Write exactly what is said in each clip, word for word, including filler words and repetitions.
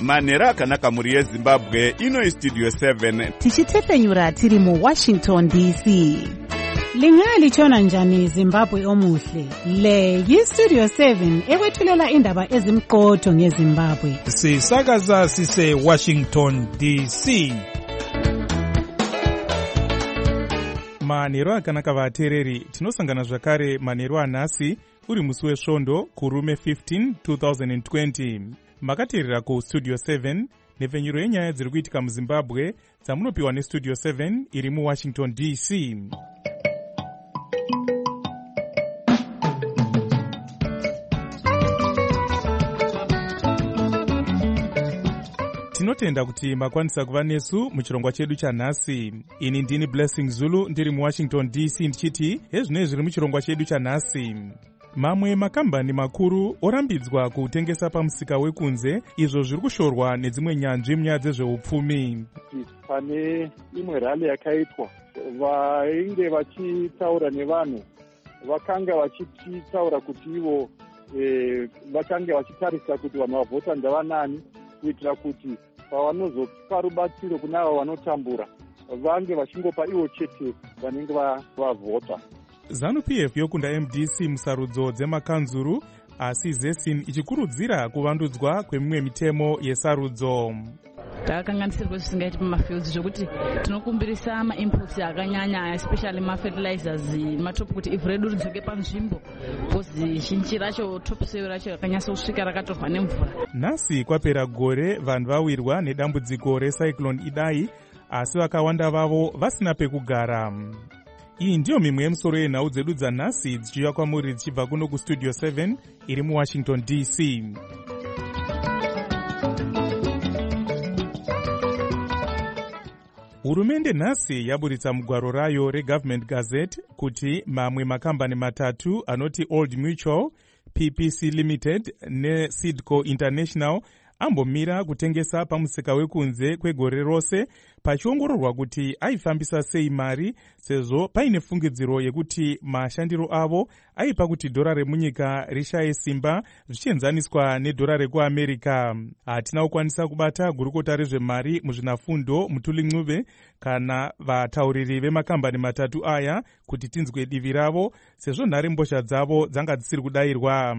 manhero akanaka mhuri yezimbabwe. Ino istudio seven tichitepfenyura tiri muwashington D C. Lingalitshona njani Zimbabwe omuhle? Le yistudio seven ekwethulela indaba ezimqotho ngeZimbabwe. Sisakaza sise Washington D C. Manhero akanaka vateereri, tinosangana zvakare manhero anhasi uri musi wesvondo kurume fifteen two thousand twenty. Makateerera kustudio seven nepfenyuro yenyaya dziri kuitika muZimbabwe dzamunopiwa nestudio seven iri muWashington D C. Tinotenda kuti makwanisa kuva nesu muchirongwa chedu chanhasi. Ini ndini Blessing Zulu ndiri muWashington D C ndichiti hezvinoi zviri muchirongwa chedu chanhasi. Mamwe makambani makuru orambidzwa kutengesa pamusika wekunze, izvo zviri kushorwa nedzimwe nyanzvi munyaya dzezveupfumi. Pane imwe rally yakaitwa, vainge vachitaura nevanhu vakanga vachitaura kuti ivo e, vakanga vachitarisa kuti vanhu vavhota ndavanani, kuitira kuti pavanozopa rubatsiro kuna avo vanotambura vange vachingopa ivo chete vanenge vavhota. ZANU-P F yokunda M D C musarudzo dzemakanzuru, asi ZESIN ichikurudzira kuvandudzwa kwemimwe mitemo yesarudzo. Takakanganisirwa zvisingaiti pamafields zvokuti tinokumbirisa ma-inputs akanyanya, especially ma-fertilizers matopu kuti ivhu redu ridzoke panzvimbo, because zhinji racho topsoil racho rakanyasa kusvika rakatorwa nemvura. Nhasi kwapera gore vanhu vawirwa nedambudziko recyclone Idai, asi vakawanda vavo vasina pekugara. Iyi ndiyo mimwe yemusoro yenhau dzedu dzanhasi dzichiuya kwamuri dzichibva kuno kustudio seven iri muWashington D C. Hurumende nhasi yaburitsa mugwaro rayo reGovernment Gazette kuti mamwe makambani matatu anoti Old Mutual, P P C Limited neSidco International ambomira kutengesa pamusika wekunze kwegore rose, pachiongororwa kuti aifambisa sei mari, sezvo paine fungidziro yekuti mashandiro avo aipa kuti dhora remunyika rishaye simba zvichienzaniswa nedhora rekuAmerica. Hatina kukwanisa kubata gurukota rezvemari muzvinafundo Mutuli Ncube kana vatauriri vemakambani matatu aya kuti tinzwe divi ravo, sezvo nhare mbozha dzavo dzanga dzisiri kudayirwa.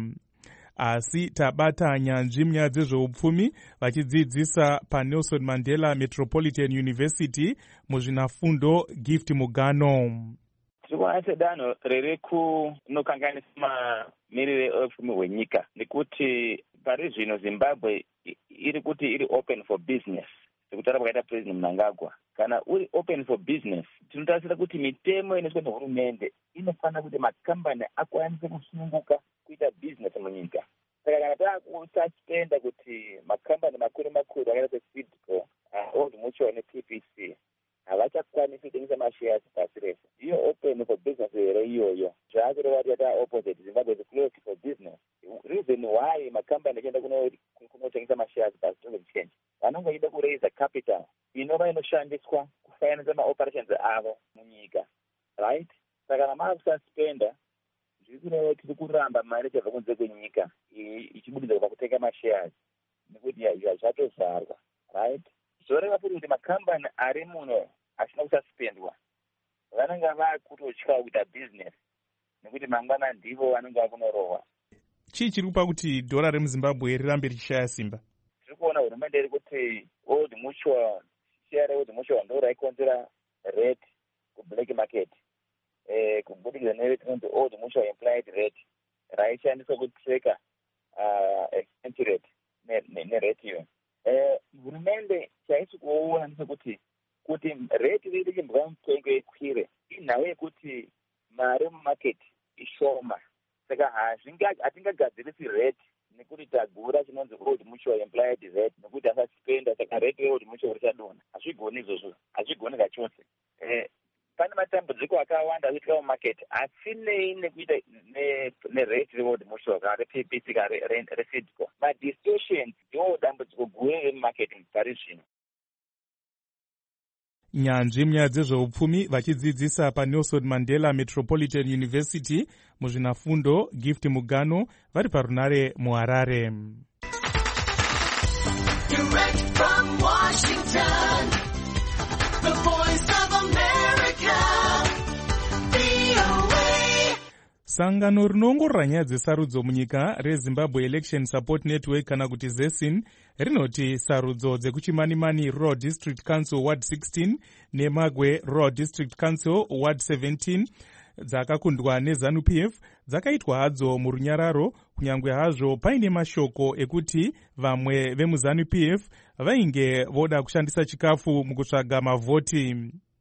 Asi tabata nyanzvi munyaya dzezveupfumi vachidzidzisa paNelson Mandela Metropolitan University muzvinafundo Gift Mugano. Tikuona sedanho riri kunokanganisa mamirire eupfumi hwenyika, nekuti pari zvino Zimbabwe iri kuti iri open for business, sekutaura kwakaita President Mnangagwa. Kana uri open for business, tinotarisira kuti mitemo inoiswa nehurumende inofanira kuti makambani akwanise kusununguka kuita business munyika. Saka kana takususpenda kuti makambani makuru makuru akaita seSidco, uh, Old Mutual neP P C havachakwanisi kutengesa mashares pasi rese. Iyo open for business here iyoyo. Zvakureva kuti yata opposite, Zimbabwe is closed for business. Reason why makambani achienda kunotengesa mashares pasi stock exchange, vanenge vachida kuraise capital inova inoshandiswa kufinance maoperations avo munyika, right? Saka kana makususpenda, zviri tiri kuramba mari chabva kunze kwenyika ichibudidza kubva kutenga mashares nekuti zvatozvarwa, right? Zvoreva futi kuti makambani ari muno asina kususpendwa vanenge vakutotya kuita business nekuti mangwana ndivo vanenge vakunorohwa. Chii chiri kupa kuti dhora remuZimbabwe rirambe richishaya simba? Tiri kuona hurumende iri kuti Old Mutual, share reOld Mutual ndo raikonzera rate kublack market, eh kubudikidza neretinonzi Old Mutual implied rate raishandiswa kutreka uh, exchange rate nerate iyo. Eh hurumende chaisi kuona ndechekuti kuti rate riri chimbwa mutengo ikwire, inhau yekuti mari mumarket ishoma. Saka hatingagadzirisi rate nekuti tagura chinonzi Old Mutual implied rate nekuti asaspenda, saka rate yeOld Mutual richadonha. Hazvigoni izvozvo, hazvigoni kachose. Eh pane matambudziko akawanda kuitika mumarket asinei nekuita nerate reOld Mutual kana reP P C kana reSidco. Madistortions ndiwo dambudziko guru remumarket pari zvino. Nyanzvi munyaya dzezveupfumi vachidzidzisa paNelson Mandela Metropolitan University muzvinafundo Gift Mugano vari parunare muHarare. Direct from Washington, the voice of America, V O A. Sangano rinoongorora nyaya dzesarudzo munyika reZimbabwe Election Support Network kana kuti ZESIN rinoti sarudzo dzekuchimanimani Rural District Council Ward sixteen neMagwe Rural District Council Ward seventeen dzakakundwa neZANU-P F dzakaitwa hadzo murunyararo, kunyangwe hazvo paine mashoko ekuti vamwe vemuZANU-P F vainge voda kushandisa chikafu mukutsvaga mavhoti.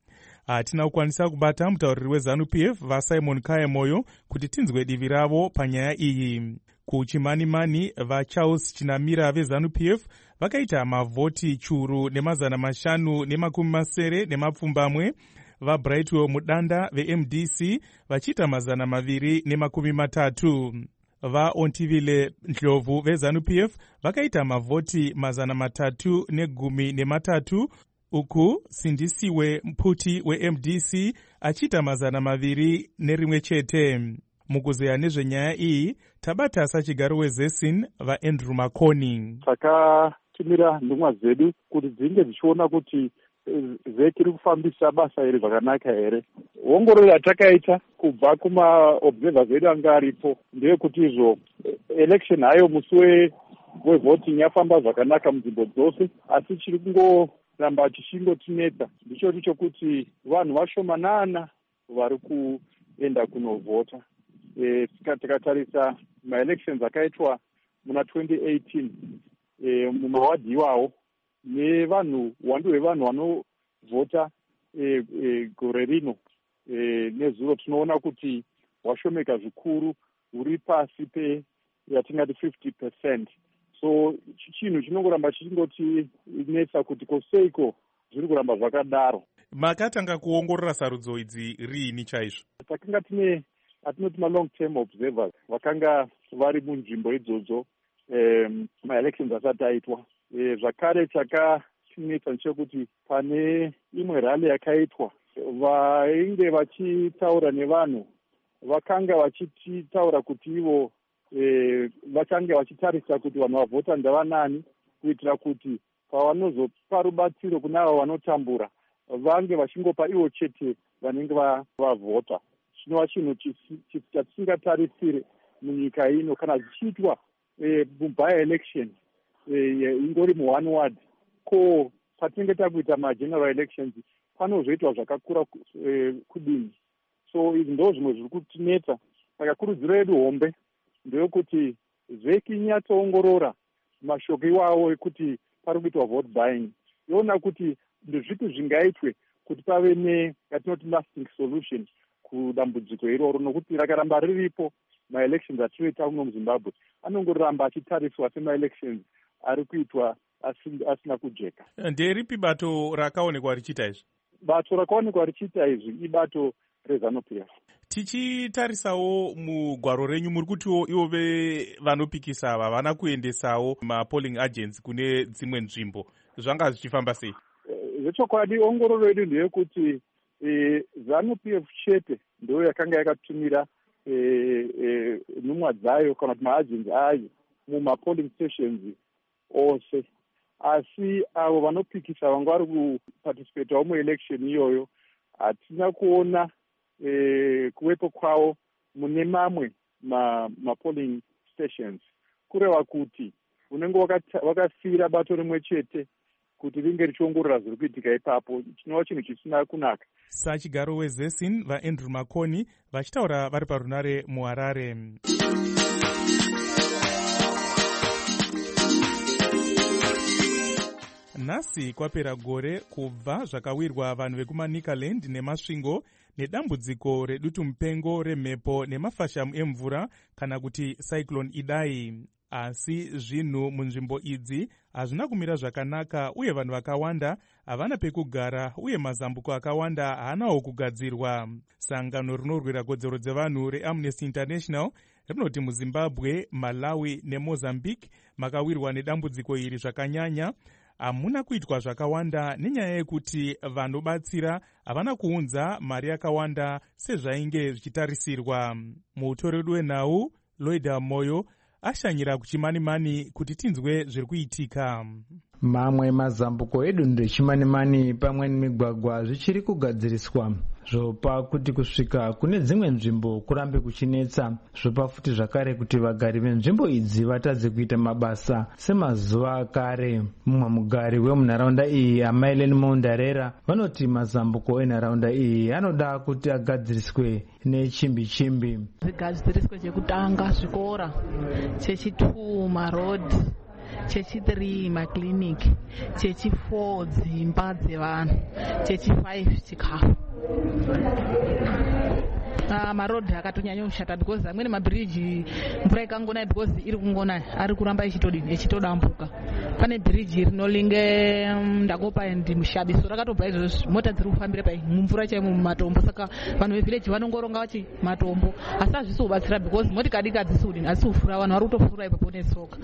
Hatina kukwanisa kubata mutauriri weZANU-P F vaSimon Kayemoyo kuti tinzwe divi ravo panyaya iyi. Kuchimanimani vaCharles Chinamira veZANU-P F vakaita mavhoti churu nemazana mashanu nemakumi masere nemapfumbamwe, vaBrightwell Mudanda veM D C vachiita mazana maviri nemakumi matatu. VaOntivile Ndlovu veZANU-P F vakaita mavhoti mazana matatu negumi nematatu, uku Sindisiwe Mputi weM D C achiita mazana maviri nerimwe chete. Mukuzeya nezvenyaya iyi tabata sachigaro weZESIN vaAndrew Makoni. Takatumira ndumwa dzedu kuti dzinge dzichiona kuti vheki iri kufambisa basa iri zvakanaka here. Ongororo yatakaita kubva kumaobservers edu anga aripo ndeyekuti izvo election hayo musi wevoting yafamba zvakanaka munzvimbo dzose, asi chiri kungoramba chichingotinetsa ndicho chokuti vanhu vashomanana vari kuenda kunovhota. E, tikatarisa maelections akaitwa muna twenty eighteen e, mumawadhi iwawo nevanhu wando wevanhu vanovhota e, e, gore rino e, nezuro tinoona kuti washomeka zvikuru, uri pasi pe yatingati fifty percent. So chinhu chinongoramba chichingoti nesa kuti koseiko zviri kuramba zvakadaro. Makatanga kuongorora sarudzo idzi riini chaizvo? Takanga tine atinoti ma-long term observers vakanga vari munzvimbo idzodzo um, ma-elections asati aitwa. E, zvakare chakatinetsa ndechekuti pane imwe rally yakaitwa vainge vachitaura nevanhu vakanga vachitaura kuti ivo e, vachange vachitarisa kuti vanhu vavhota ndavanani, kuitira kuti pavanozopa rubatsiro kune avo vanotambura vange vachingopa ivo chete vanenge vavhota. Chinova chinhu chatisingatarisire munyika ino kana zvichiitwa e, muby election e, ingori muone ward, ko patinenge takuita mageneral elections panozoitwa zvakakura e, kudini. So izvi ndo zvimwe zviri kutinetsa. Saka kurudziro yedu hombe ndeyekuti vheki inyatsoongorora mashoko iwawo ekuti pari kuitwa vote buying, yoona kuti ndezvipi zvingaitwe kuti pave neyatinoti lasting solution kudambudziko iroro, nokuti rakaramba riripo ma-elections atinoita uno muZimbabwe anongoramba achitariswa sema-elections ari kuitwa asina kujeka. Nderipi bato rakaonekwa richiita izvi? Bato rakaonekwa richiita izvi ibato reZANU-P F. Tichitarisawo mugwaro renyu muri kutiwo ivo vanopikisa ava vana kuendesawo ma-polling agents kune dzimwe nzvimbo, zvanga zvichifamba sei? Zvechokwadi ongororo yedu ndeyekuti e, ZANU-P F chete ndo yakanga yakatumira e, e, nhumwa dzayo kana kuti maagents ayo muma-polling stations ose, asi avo vanopikisa vanga vari kuparticipatawo muelection iyoyo hatina kuona e, kuwepo kwavo mune mamwe ma-polling ma stations, kureva kuti unenge wakasiyira bato rimwe chete kuti ringe richiongorora zviri kuitika ipapo, chinova chinhu chisina kunaka. Sachigaro weZESIN vaAndrew Makoni vachitaura vari parunare muHarare. Nhasi kwapera gore kubva zvakawirwa vanhu vekuManicaland nemasvingo nedambudziko redutu mupengo remhepo nemafashamu emvura kana kuti cyclone Idai. Asi zvinhu munzvimbo idzi hazvina kumira zvakanaka uye vanhu vakawanda havana pekugara uye mazambuko akawanda haanawo kugadzirwa. Sangano rinorwira kodzero dzevanhu reAmnesty International rinoti muZimbabwe, Malawi neMozambique makawirwa nedambudziko iri zvakanyanya, hamuna kuitwa zvakawanda nenyaya yekuti vanobatsira havana kuunza mari yakawanda sezvainge zvichitarisirwa. Muutori wedu wenhau Lloyd Moyo ashanyira kuchimanimani kuti tinzwe zviri kuitika. Mamwe mazambuko edunhu rechimanimani pamwe nemigwagwa zvichiri kugadziriswa zvopa kuti kusvika kune dzimwe nzvimbo kurambe kuchinetsa. Zvopa futi zvakare kuti vagari venzvimbo idzi vatadze kuita mabasa semazuva akare. Mumwe mugari wemunharaunda iyi Amaileni Mondarera vanoti mazambuko enharaunda iyi anoda kuti agadziriswe nechimbi chimbi. Zigadziriswe chekutanga zvikora, chechitu marodhi, chechi-three makiriniki, chechi-four dzimba dzevanhu, chechi-five chikafu. Uh, marodhi akatonyanya kushata because amweni mabhiriji mvura ikangonaya because iri kungonaya ari kuramba ichitodini ichitodambuka. Pane bhiriji rinolinge um, Ndakopa and Mushabi, so rakatobva izvozvo mota dziri kufambira pai mumvura chaimo mumatombo, saka vanhu vevhileji vanongoronga vachi matombo, asi hazvisi kubatsira because motikadi hadzisi kudini hadzisi kufura, vanhu vari kutofura ipapo netsoka.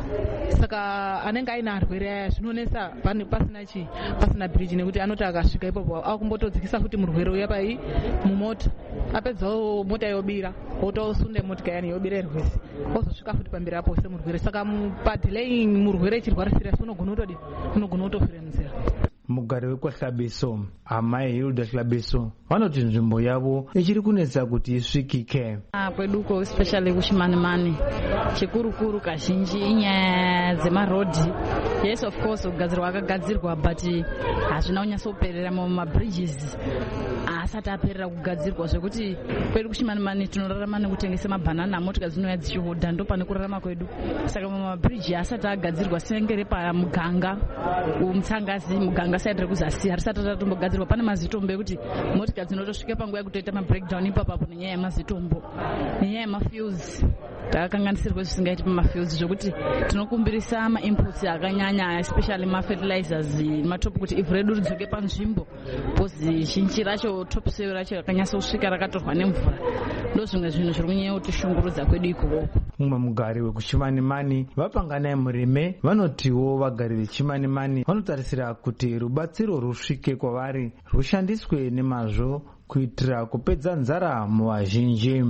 Saka anenge aine arwere aya zvinonesa pasina chi pasina bhiriji, nekuti anoti akasvika ipapo akumbotodzikisa futi murwere uya pai mumota, apedzawo mota yobira otosunde motika yani yobira erwesi ozosvika futi pamberi apo semurwere. Saka padhileyi murwere chirwara serious unogona kutodi unogona kutofira munzira. Mugari wekwaHlabiso Amai Hilda Hlabiso vanoti nzvimbo yavo ichiri kunetsa kuti isvikike. Kweduko especially kuchimanimani chikurukuru kazhinji inyaya dzemarodhi. Yes, of course kugadzirwa akagadzirwa but hazvina kunyatsoperera mumabridges asati aperera kugadzirwa, zvekuti kwedu kuchimanimani tinorarama nekutengesa mabhanana, motika dzinouya dzichihodha, ndo pane kurarama kwedu. Saka mumabridge asati agadzirwa sengere pamuganga umutsangazi muganga side rekuzasi harisati ratombogadzirwa, pane mazitombo ekuti motika dzinotosvika panguva yekutoita mabreakdown ipapapo nenyaya yemazitombo nenyaya yemafuels. Takakanganisirwa zvisingaiti pamafields zvokuti tinokumbirisa mainputs akanyanya especially mafertilizers matopu kuti ivhu redu ridzoke panzvimbo, bhozi zhinji racho topsoil racho rakanyasa kusvika rakatorwa nemvura. Ndo zvimwe zvinhu zviri kunyanya kutishungurudza kwedu ikoko. Mumwe mugari wekuchimanimani Vapanganai Murime vanotiwo vagari vechimanimani vanotarisira kuti rubatsiro rusvike kwavari rushandiswe nemazvo kuitira kupedza nzara muvazhinji.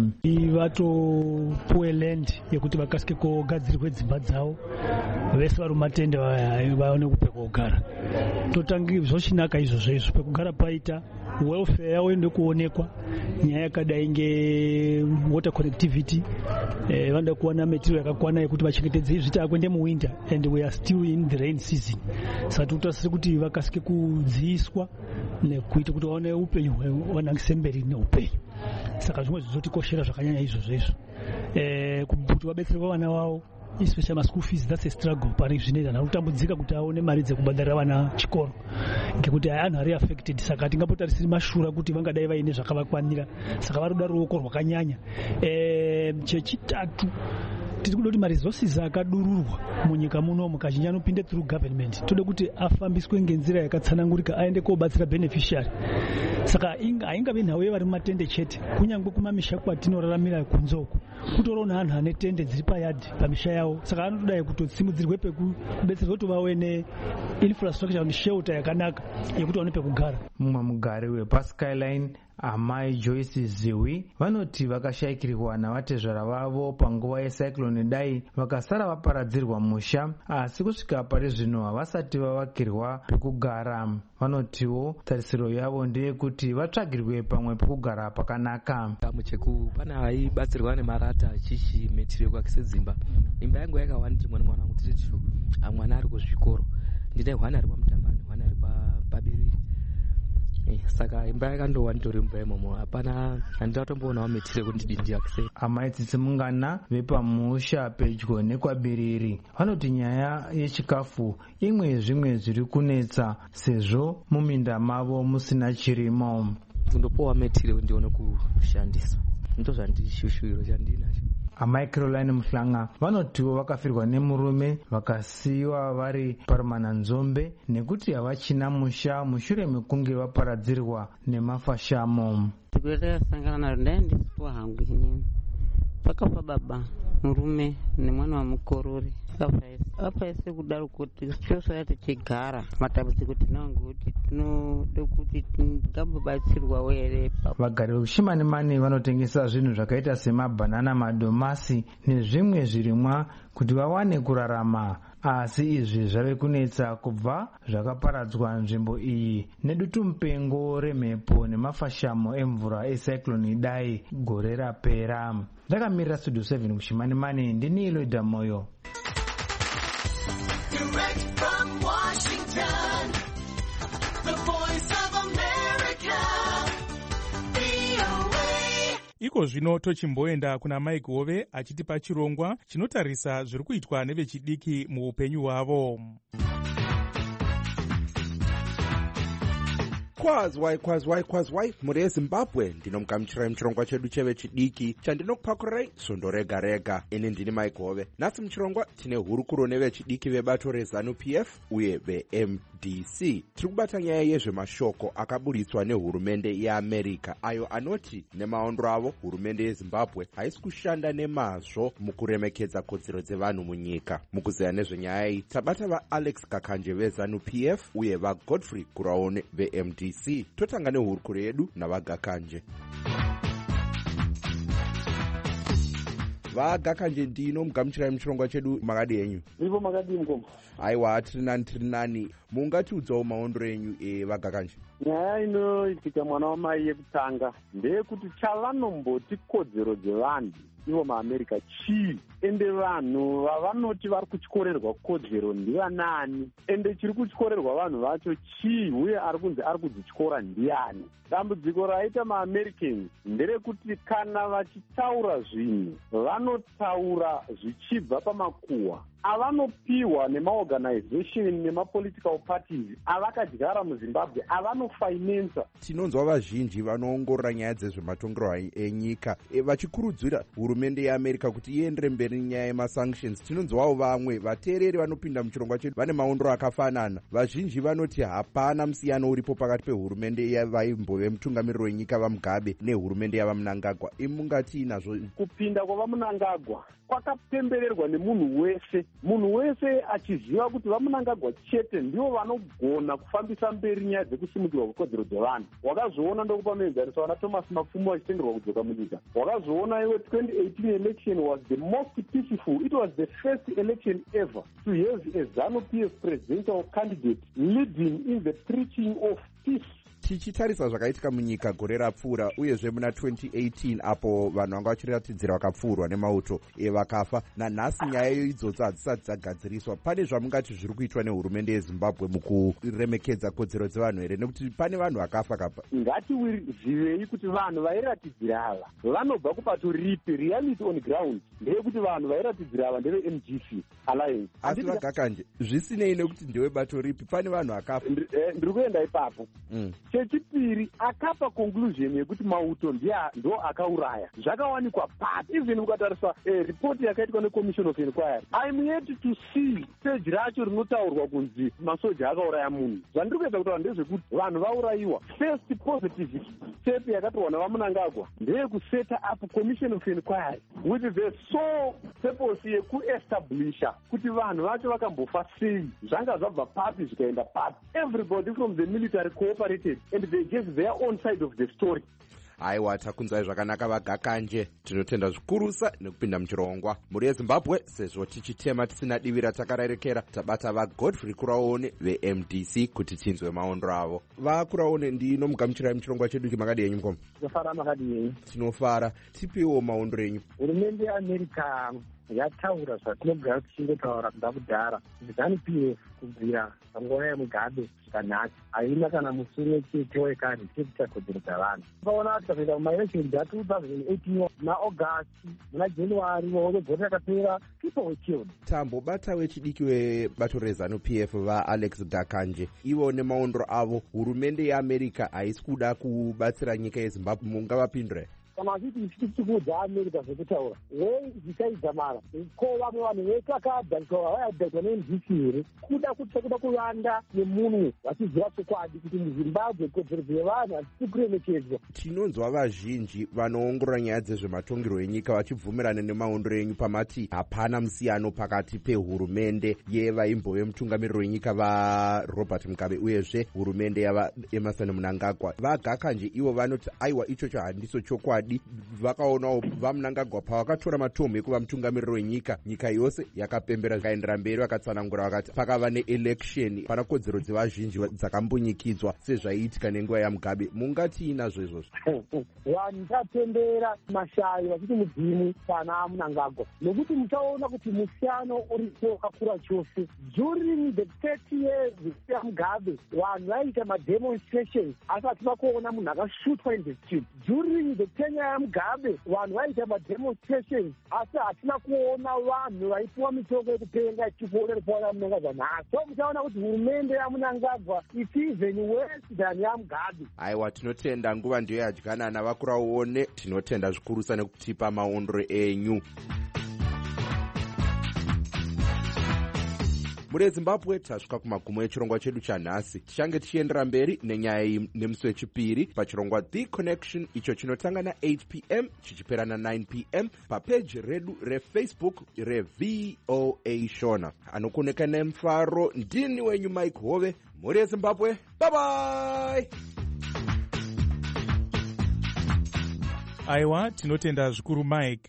Vatopuwe land yekuti vakasike kogadzirwe dzimba dzavo, vese vari mumatende vaone kupekugara. Totangi zvochinaka izvozvo izvo pekugara paita, welfare yavo inde kuonekwa, nyaya yakadai ngewater connectivity, eh, vanoda kuwana material yakakwana yekuti vachengetedze zviti akwende muwinter and we are still in the rain season. Saka tinotarisira kuti vakasike kudziiswa nekuita kuti vaone upenyu wanangise mberi neupenyu. Saka zvimwe zvizotikoshera zvakanyanya izvozvo izvo. Eh, kuti vabetserwe vana vavo, especially ma school fees, that's a struggle pari zvinoita na kutambudzika kuti aone mari dzekubhadharira vana chikoro ngekuti anhu ari affected. Saka tingapotarisira mashura kuti vangadai vaine zvakavakwanira, saka varoda ruoko rwakanyanya. Eh, chechitatu tiri kuda kuti maresources akadururwa munyika munomu kazhinji anopinde through government, tode kuti afambiswe ngenzira yakatsanangurika aende kobatsira beneficiary. Saka haingavi nhau yevari mumatende chete, kunyangwe kumamisha kwatinoraramira kunzoko kutoriwo anhu ane tende dziri payadhi pamisha yavo. Saka anotoda kutosimudzirwe pekubetserwa kuti vave neinfrastructure neshelter yakanaka yekuti vaone pekugara. Mumwe mugari wepaSkyline Amai Joyce Ziwi vanoti vakashayikirwa navatezvara vavo panguva yecyclone Dai vakasara vaparadzirwa musha, asi kusvika pari zvino havasati vavakirwa pekugara. Vanotiwo tarisiro yavo ndeyekuti vatsvagirwe pamwe pekugara pakanaka. Mucheku pana vaibatsirwa nemarata achichi metiri yekuakise dzimba. Imba yangu yakawanda ndiri mwana wangu tiri mwana ari kuzvikoro, ndine hwana ari pamutambani, hwana ari pabiriri. Eh, saka imba yakandowa nditori imba imomo, hapana handitomboona metiri kuti ndidini ndiakise. Amai Tsitsimungana vepamusha pedyo nekwabiriri vanoti nyaya yechikafu imwe yezvimwe zviri kunetsa sezvo muminda mavo musina chirimo. Kundopowa metiri ndione kushandisa ndo zvandishushuviro chandinacho. Amai Caroline Muhlanga vanotiwo vakafirwa nemurume vakasiyiwa vari parumananzombe nekuti havachina musha mushure mekunge vaparadzirwa nemafashamo. Tikasangana naro ndaindisipo hangu inini, pakafa baba murume nemwana wamukorori apa ese kudaro kuti chose tichigara matambudziko tinongo kuti tinoda kuti tingambobatsirwawo here. Vagari vechimanimani vanotengesa zvinhu zvakaita semabhanana, madomasi nezvimwe zvirimwa kuti vawane kurarama asi izvi zvave kunetsa kubva zvakaparadzwa nzvimbo iyi nedutu mupengo remhepo nemafashamo emvura ecyclone Idai gore rapera. Ndakamirira Studio seven kuShimanimani, ndini Iloida Moyo. Direct from Washington, the voice of America, V O A. Iko zvino tochimboenda kuna Mike Hove achitipa chirongwa chinotarisa zviri kuitwa nevechidiki muupenyu hwavo. Kwazwai kwazwai kwazwai muri yeZimbabwe, ndinomugamuchirai muchirongwa chedu chevechidiki chandinokupakurai svondo rega rega. Ini ndini Mike Hove. Nhasi muchirongwa tine hurukuro nevechidiki vebato reZANU P F uye veM D C. Tiri kubata nyaya yezvemashoko akaburitswa nehurumende yeAmerica ayo anoti nemaondro avo hurumende yeZimbabwe haisi kushanda nemazvo mukuremekedza kodzero dzevanhu munyika. Mukuzeya nezvenyaya iyi tabata vaAlex Gakanje veZANU P F uye vaGodfrey Guraone veM D C. Totanga nehurukuro yedu navaGakanje. vaGakanje ndino mugamuchirai muchirongwa chedu, makadi enyu? Ivo makadi mkombo. Aiwa, tiri nani tiri nani. Mungatiudzawo maondro enyu evaGakanje? Nyaya inoitika mwana wamai yekutanga ndeyekuti chavanomboti kodzero dzevanhu ivo maAmerica chii, ende vanhu vavanoti vari kuchkorerwa kodzero ndivanani, ende chiri kuchkorerwa vanhu vacho chii, uye ari kunzi ari kudzichikora ndiani. Dambudziko raita maAmericans nderekuti kana vachitaura zvinhu vanotaura zvichibva pamakuhwa avanopiwa nemaorganization nemapolitical parties avakadyara muZimbabwe avanofinansa. Tinonzwa vazhinji vanoongorora nyaya dzezvematongero enyika e, vachikurudzira hurumende yeAmerica kuti iendere mberi nyaya yemasanctions. Tinonzwawo vamwe vateereri vanopinda muchirongwa chedu vane maondro akafanana. Vazhinji vanoti hapana musiyano uripo pakati pehurumende yavaimbove mutungamiriri wenyika vaMugabe nehurumende yavaMnangagwa. Imungati inazvo? Kupinda kwavaMnangagwa kwakapembererwa nemunhu wese, munhu wese achiziva kuti vaMnangagwa chete ndivo vanogona kufambisa mberi nyaya dzekusimukirwa kwekodzero dzevanhu. Wakazoona ndokupa muenzaniso wana Thomas Mapfumo vachitenderwa kudzoka munyika. Wakazoona iwe twenty eighteen election was the most peaceful. It was the first election ever to have a ZANU P F presidential candidate leading in the preaching of peace. Tichitarisa zvakaitika munyika gore rapfuura uyezve muna twenty eighteen apo vanhu vanga vachiratidzira vakapfuurwa nemauto evakafa, nanhasi nyaya idzodzo hadzisati dzagadziriswa. Pane zvamungati zviri kuitwa nehurumende yeZimbabwe mukuremekedza kodzero dzevanhu here, nekuti pane vanhu vakafa kapa? Ngatizivei kuti vanhu vairatidzira ava vanobva kubato ripi? Reality on ground ndeyekuti vanhu vairatidzira ava ndeve M D C Alliance. Asi vaGakanje, zvisinei nekuti ndewe bato ripi, pane vanhu vakafa. Ndiri kuenda ipapo. Chechipiri, akapa conclusion yekuti mauto ndo akauraya. Zvakawanikwa pati. Even ukatarisa eh, report yakaitwa neCommission of Inquiry, I'm yet to see stage racho rinotaurwa kunzi masoja akauraya munhu. Zvandiri kuedza kutaura ndezvekuti vanhu vaurayiwa. First positive step yakatorwa navaMnangagwa ndeyekuseta up Commission of Inquiry with the sole purpose yekuestablisha kuti vanhu vacho vakambofa sei, zvanga zvabva papi zvikaenda papi. Everybody from the military cooperated and they gave their own side of the story. Aiwa, takunzai zvakanaka vaGakanje. Tinotenda zvikurusa nekupinda muchirongwa. Muri yeZimbabwe, sezvo tichitema tisina divi ratakarerekera, tabata vaGodfrey Guraone veM D C kuti tinzwe maondro avo. VaGuraone, ndino mugamuchirai muchirongwa chedu, makadi yenyu mukoma? Tinofara makadi yenyu. Tinofara. Tipiwo maondro enyu. Hurumende yeAmerica yataura zvatinogara tichingotaura kubva kudhara. ZANU P F kubvira panguva yeMugabe zvakanaka haina kana musoro chete wekare chekuita kodzero dzavanhu. Ukaona tikapinda mumaelection a two thousand eighteen naAugust muna January vhoti yakapera people were killed. Tambobata wechidiki webato reZANU P F vaAlex Gakanje, ivo nemaondro avo hurumende yeAmerica haisi kuda kubatsira nyika yeZimbabwe, mungavapindure? Kana vachiti chitukuko dzaAmerica zvekutaura wei zvichaidzamara ko vamwe vanhu vekakadhanikwa vaadhanikwa neM D C here kuda kuti kuda kuvanda nemunhu vachiziva chokwadi kuti muZimbabwe kodzero dzevanhu hadzisi kuremekedzwa. Tinonzwa vazhinji vanoongorora nyaya dzezvematongero enyika vachibvumirana nemaondro enyu pamati hapana musiyano pakati pehurumende yevaimbove mutungamiriri wenyika vaRobert Mugabe uyezve hurumende yavaEmerson Mnangagwa. VaGakanje ivo vanoti aiwa ichocho handiso chokwadi, chokwadi. Vakaonawo vaMnangagwa pavakatora matombo ekuva mutungamiriri wenyika, nyika yose yakapembera zvikaendera mberi. Vakatsanangura vakati pakava neelection pana kodzero dzevazhinji dzakambunyikidzwa sezvaiitika nenguva yaMugabe. Mungati inazvo izvozvo? Vanhu vapembera mashayi vachiti mudzimu pana Mnangagwa, nokuti muchaona kuti musiyano uripo wakakura chose. During the thirty years yaMugabe vanhu vaiita mademonstrations asi hatina kuona munhu akashutwa in the street. During the tenure yaMugabe vanhu vaiita mademonstrations asi hatina kuona vanhu vaipiwa mitongo yekupenga ichipfuura ripawana Mnangagwa nhasi. So muchaona kuti hurumende yaMnangagwa is even worse than yaMugabe. Aiwa, tinotenda nguva ndiyo yadyanana. Vakuraone tinotenda zvikurusa nekutipa maondro enyu. Muri Zimbabwe tasvika kumagumo echirongwa chedu chanhasi. Tichange tichiendera mberi nenyaya iyi nemusi wechipiri pachirongwa The Connection, icho chinotanga na eight p m chichipera na nine p m papeji redu reFacebook reV O A Shona. Anokoneka nemufaro ndini wenyu Mike Hove. Muri Zimbabwe, bye bye. Aiwa, tinotenda zvikuru Mike.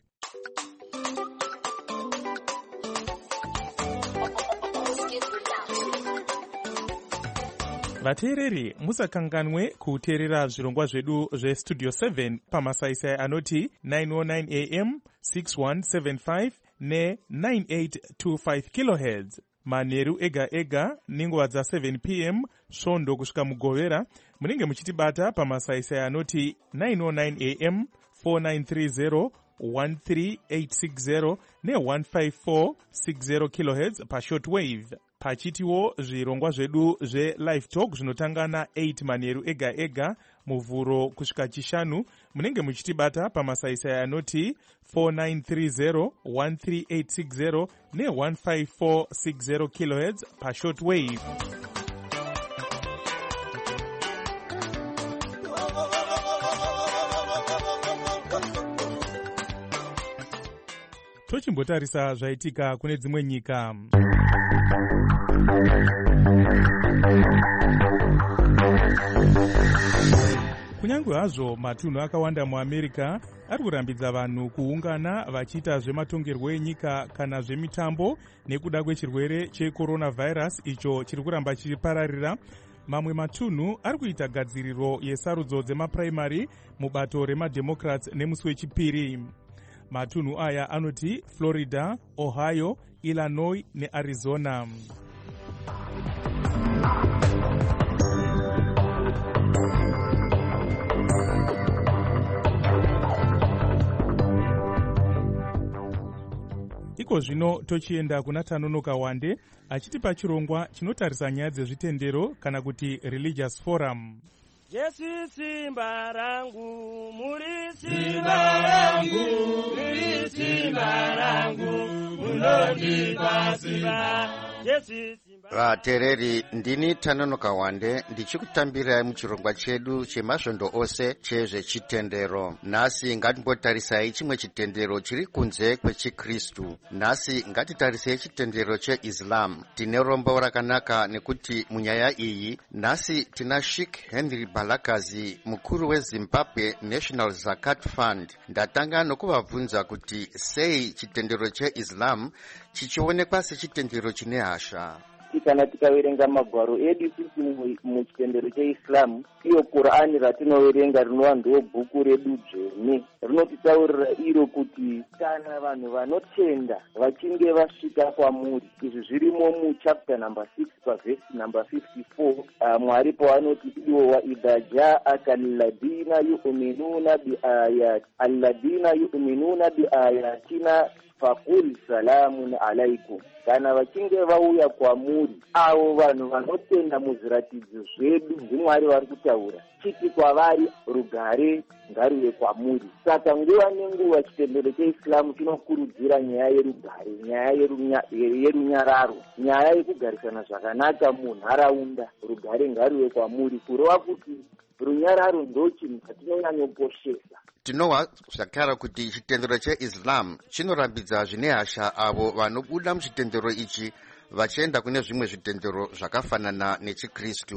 Vateereri, musakanganwe kuteerera zvirongwa zvedu zvestudio seven pamasaisai anoti nine oh nine a m, six one seven five ne nine eight two five kilohertz. Manheru ega ega nenguva dza seven p m svondo kusvika mugovera. Munenge muchitibata pamasaisai anoti nine oh nine a m, four nine three zero, one three eight six zero ne one five four six zero kilohertz pashortwave. Pachitiwo zvirongwa zvedu zve-live talk zvinotanga na eight manheru ega ega muvhuro kusvika chishanu. Munenge muchitibata pamasaisai anoti four nine three zero, one three eight six zero ne one five four six zero kilohertz pashortwave. Tochimbotarisa zvaitika kune dzimwe nyika. Kunyange hazvo matunhu akawanda muAmerica ari kurambidza vanhu kuungana vachiita zvematongerwo enyika kana zvemitambo nekuda kwechirwere checoronavirus icho chiri kuramba chichipararira, mamwe matunhu ari kuita gadziriro yesarudzo dzemapuraimari mubato remademocrats nemusi wechipiri. Matunhu aya anoti Florida, Ohio, Illinois neArizona. Iko zvino tochienda kuna Tanonoka Wande achitipa chirongwa chinotarisa nyaya dzezvitendero kana kuti religious forum. Jesu simba rangu, muri simba rangu, muri simba rangu, munondipa simba. Jesu simba. Vateereri, ndini Tanonoka Wande ndichikutambirai muchirongwa chedu chemasvondo ose chezvechitendero. Nhasi ngatimbotarisai chimwe chitendero chiri kunze kwechikristu. Nhasi ngatitarisei chitendero cheIslam. Tine rombo rakanaka nekuti munyaya iyi nhasi tina Sheikh Henry Balakazi, mukuru weZimbabwe National Zakat Fund. Ndatanga nokuvabvunza kuti sei chitendero cheIslam chichionekwa sechitendero chine hasha. Kana tikaverenga magwaro edu sisi muchitendero cheIslam, iyo Qur'ani ratinoverenga rinova ndo bhuku redu dzvene, rinotitaurira iro kuti kana vanhu vanotenda vachinge vasvika kwamuri, izvi zvirimo muchapter number six pavhesi number fifty-four, uh, Mwari pavanoti iwo waidha jaaka alladhina yu'minuna biayati alladhina yu'minuna biayatina faqul salamun alaikum. Kana vachinge vauya kwamuri, avo vanhu vanotenda muzviratidzo zvedu ndimwari vari kutaura, chiti kwavari rugare ngaruve kwamuri. Saka nguva nenguva chitendero cheIslam chinokurudzira nyaya yerugare, nyaya yerunyararo, nyaya yekugarisana zvakanaka munharaunda, rugare ngaruve kwamuri, kureva kuti runyararo ndo chinhu chatinonyanyoposhesa. Tinowa zvakara kuti chitendero cheIslam chinorambidza zvine hasha avo vanobuda muchitendero ichi vachienda kune zvimwe zvitendero zvakafanana nechikristu.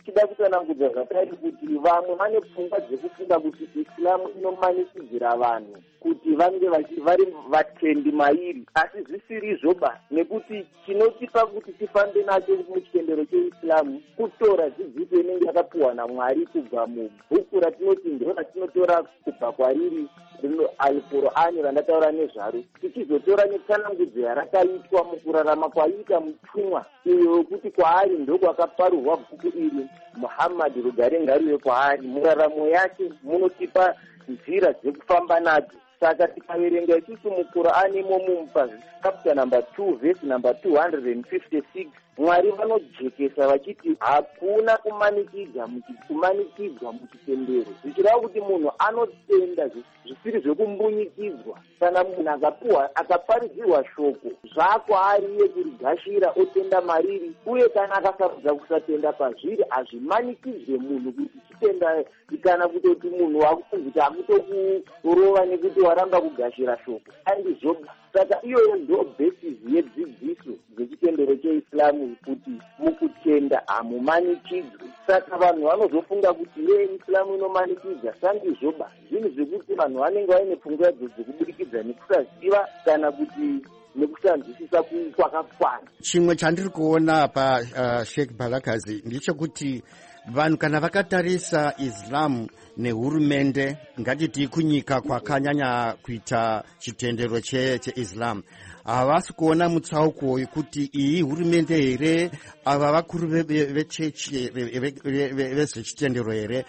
tichida kutsanangudza zvakare kuti vamwe vane pfungwa dzekufunga kuti islamu inomanikidzira vanhu kuti vange vari vatendi mairi, asi zvisirizvo ba, nekuti chinotipa kuti tifambe nacho muchitendero cheislamu kutora dzidziso inenge yakapiwa naMwari kubva mubhuku ratinoti ndo ratinotora kubva kwariri rino alqur'ani randataura nezvaro, tichizotora netsanangudzo yarakaitwa mukurarama kwaiita mutumwa uyo wekuti kwaari ndokwakaparurwa bhuku iri, Muhammad rugare ngaruve kwaari. Muraramo yake munotipa nzira dzekufamba nadzo. Saka tikaverenga isusu muqur'ani imomo chapter number two verse number two hundred fifty-six, Mwari vanojekesa vachiti hakuna kumanikidza kumanikidzwa muchitendero, zvichireva kuti munhu anotenda zvisiri zvekumbunyikidzwa. Kana munhu akapuwa akaparidzirwa shoko zvakwaariye kurigashira otenda mariri, uye kana akasarudza kusatenda pazviri hazvimanikidzwe munhu kuti chitenda, kana kutoti munhu wakunzi kuti akutokurova nekuti waramba kugashira shoko andizvoba. Saka iyoyo ndo basis yedzidziso dzechitendero cheislamu kuti mukutenda hamumanikidzwi. Saka vanhu vanozofunga kuti ye islamu inomanikidza, sandizvoba. Zvinhu zvekuti vanhu vanenge vaine pfungwa dzo dzekubudikidza nekusaziva kana kuti nekusanzwisisa kwakakwana. Chimwe chandiri kuona pa uh, Sheikh Balakazi ndechekuti vanhu kana vakatarisa Islam nehurumende, ngatiti kunyika kwakanyanya kuita chitendero cheislam, havasi kuona mutsauko wekuti iyi hurumende here, ava vakuru vechechi vezvechitendero here,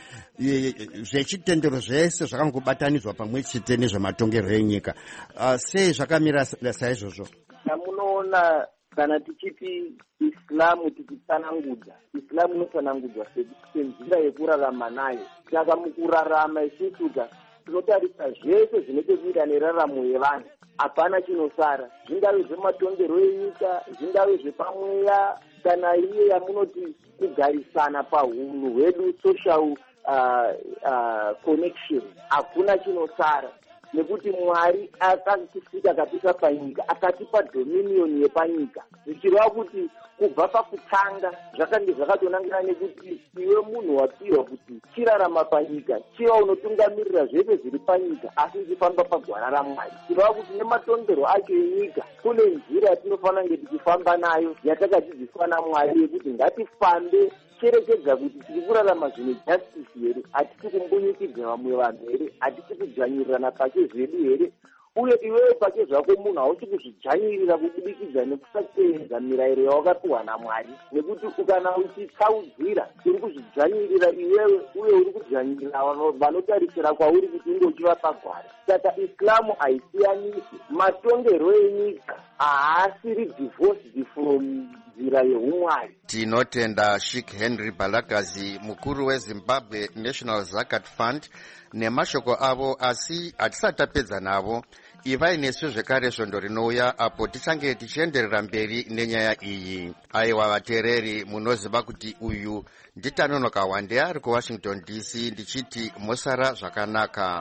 zvechitendero zvese zvakangobatanidzwa pamwe chete nezvematongerwo enyika. Sei zvakamira saizvozvo? Tamunoona kana tichiti islamu tichitsanangudza, islamu inotsanangudzwa senzira yekurarama nayo. Saka mukurarama isusuka tinotarisa zvese zvinechekuita neraramo yevanhu, hapana chinosara. Zvingave zvematongerwo enyika, zvingave zvepamweya, kana iye yamunoti kugarisana pahunhu hwedu, social uh, uh, connection, hakuna chinosara. Nekuti Mwari akatisika akatipa panyika, akatipa dominion yepanyika, zvichireva kuti kubva pakutanga zvakange zvakatonangana nekuti iwe munhu wapirwa kuti chirarama panyika, chiva unotungamirira zvese zviri panyika, asi uchifamba pagwara raMwari. Zvichireva kuti nematongerwo acho enyika kune nzira yatinofanira kunge tichifamba nayo yatakadzidziswa naMwari yekuti ngatifambe cherekedza kuti tiri kurarama zvine justice here, hatisi kumbunyikidza vamwe vanhu here, hatisi kudzvanyirirana pake zvedu here, uye iwewe pake zvako munhu hausi kuzvidzvanyirira kubudikidza nekusateedza mirayiro yawakapiwa naMwari, nekuti kana uchitsaudzira uri kuzvidzvanyirira iwewe uye uri kudzvanyirira vanotarisira kwauri kuti unge uchiva pagwara. Saka islamu haisiyanisi, matongerwo enyika haasiri divorced from nzira yeumwari. Tinotenda Sheikh Henry Balakazi, mukuru weZimbabwe National Zakat Fund, nemashoko avo, asi hatisatapedza navo. Ivai nesu zvekare svondo rinouya apo tichange tichienderera mberi nenyaya iyi. Aiwa vateereri, munoziva kuti uyu nditanonoka Wande ari kuWashington D C ndichiti mosara zvakanaka.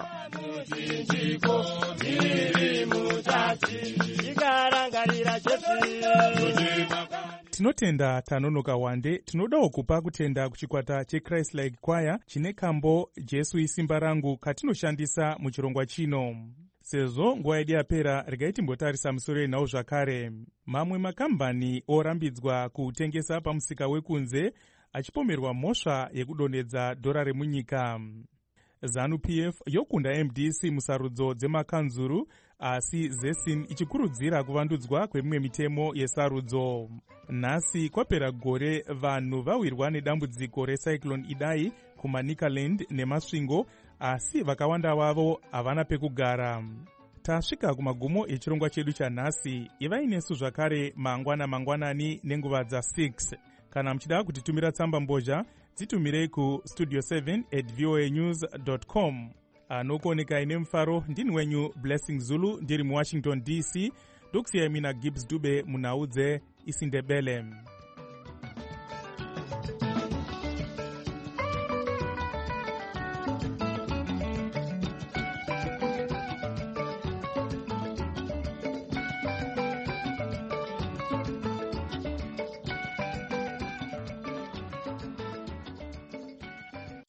Tinotenda Tanonoka Wande. Tinodawo kupa kutenda kuchikwata cheChrist Like Choir chine kambo Jesu isimba rangu katinoshandisa muchirongwa chino. Sezvo nguva yedu yapera, regai timbotarisa musoro yenhau zvakare. Mamwe makambani orambidzwa kutengesa pamusika wekunze achipomerwa mhosva yekudonhedza dhora remunyika. ZANU P F yokunda M D C musarudzo dzemakanzuru, asi ZESIN ichikurudzira kuvandudzwa kwemimwe mitemo yesarudzo. Nhasi kwapera gore vanhu vawirwa nedambudziko recyclone Idai kuManicaland nemasvingo, asi vakawanda vavo havana pekugara. Tasvika kumagumo echirongwa chedu chanhasi. Ivai nesu zvakare mangwana mangwanani nenguva dza six. Kana muchida kutitumira tsamba mbozha, dzitumirei ku studio seven at voa news dot com. Anokuoneka ine mufaro ndini wenyu Blessing Zulu ndiri muWashington D C. Ndokusiyai mina Gibbs Dube munhau dzeIsindebele.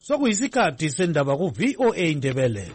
sokuyisikhathi sendaba ku-V O A Ndebele.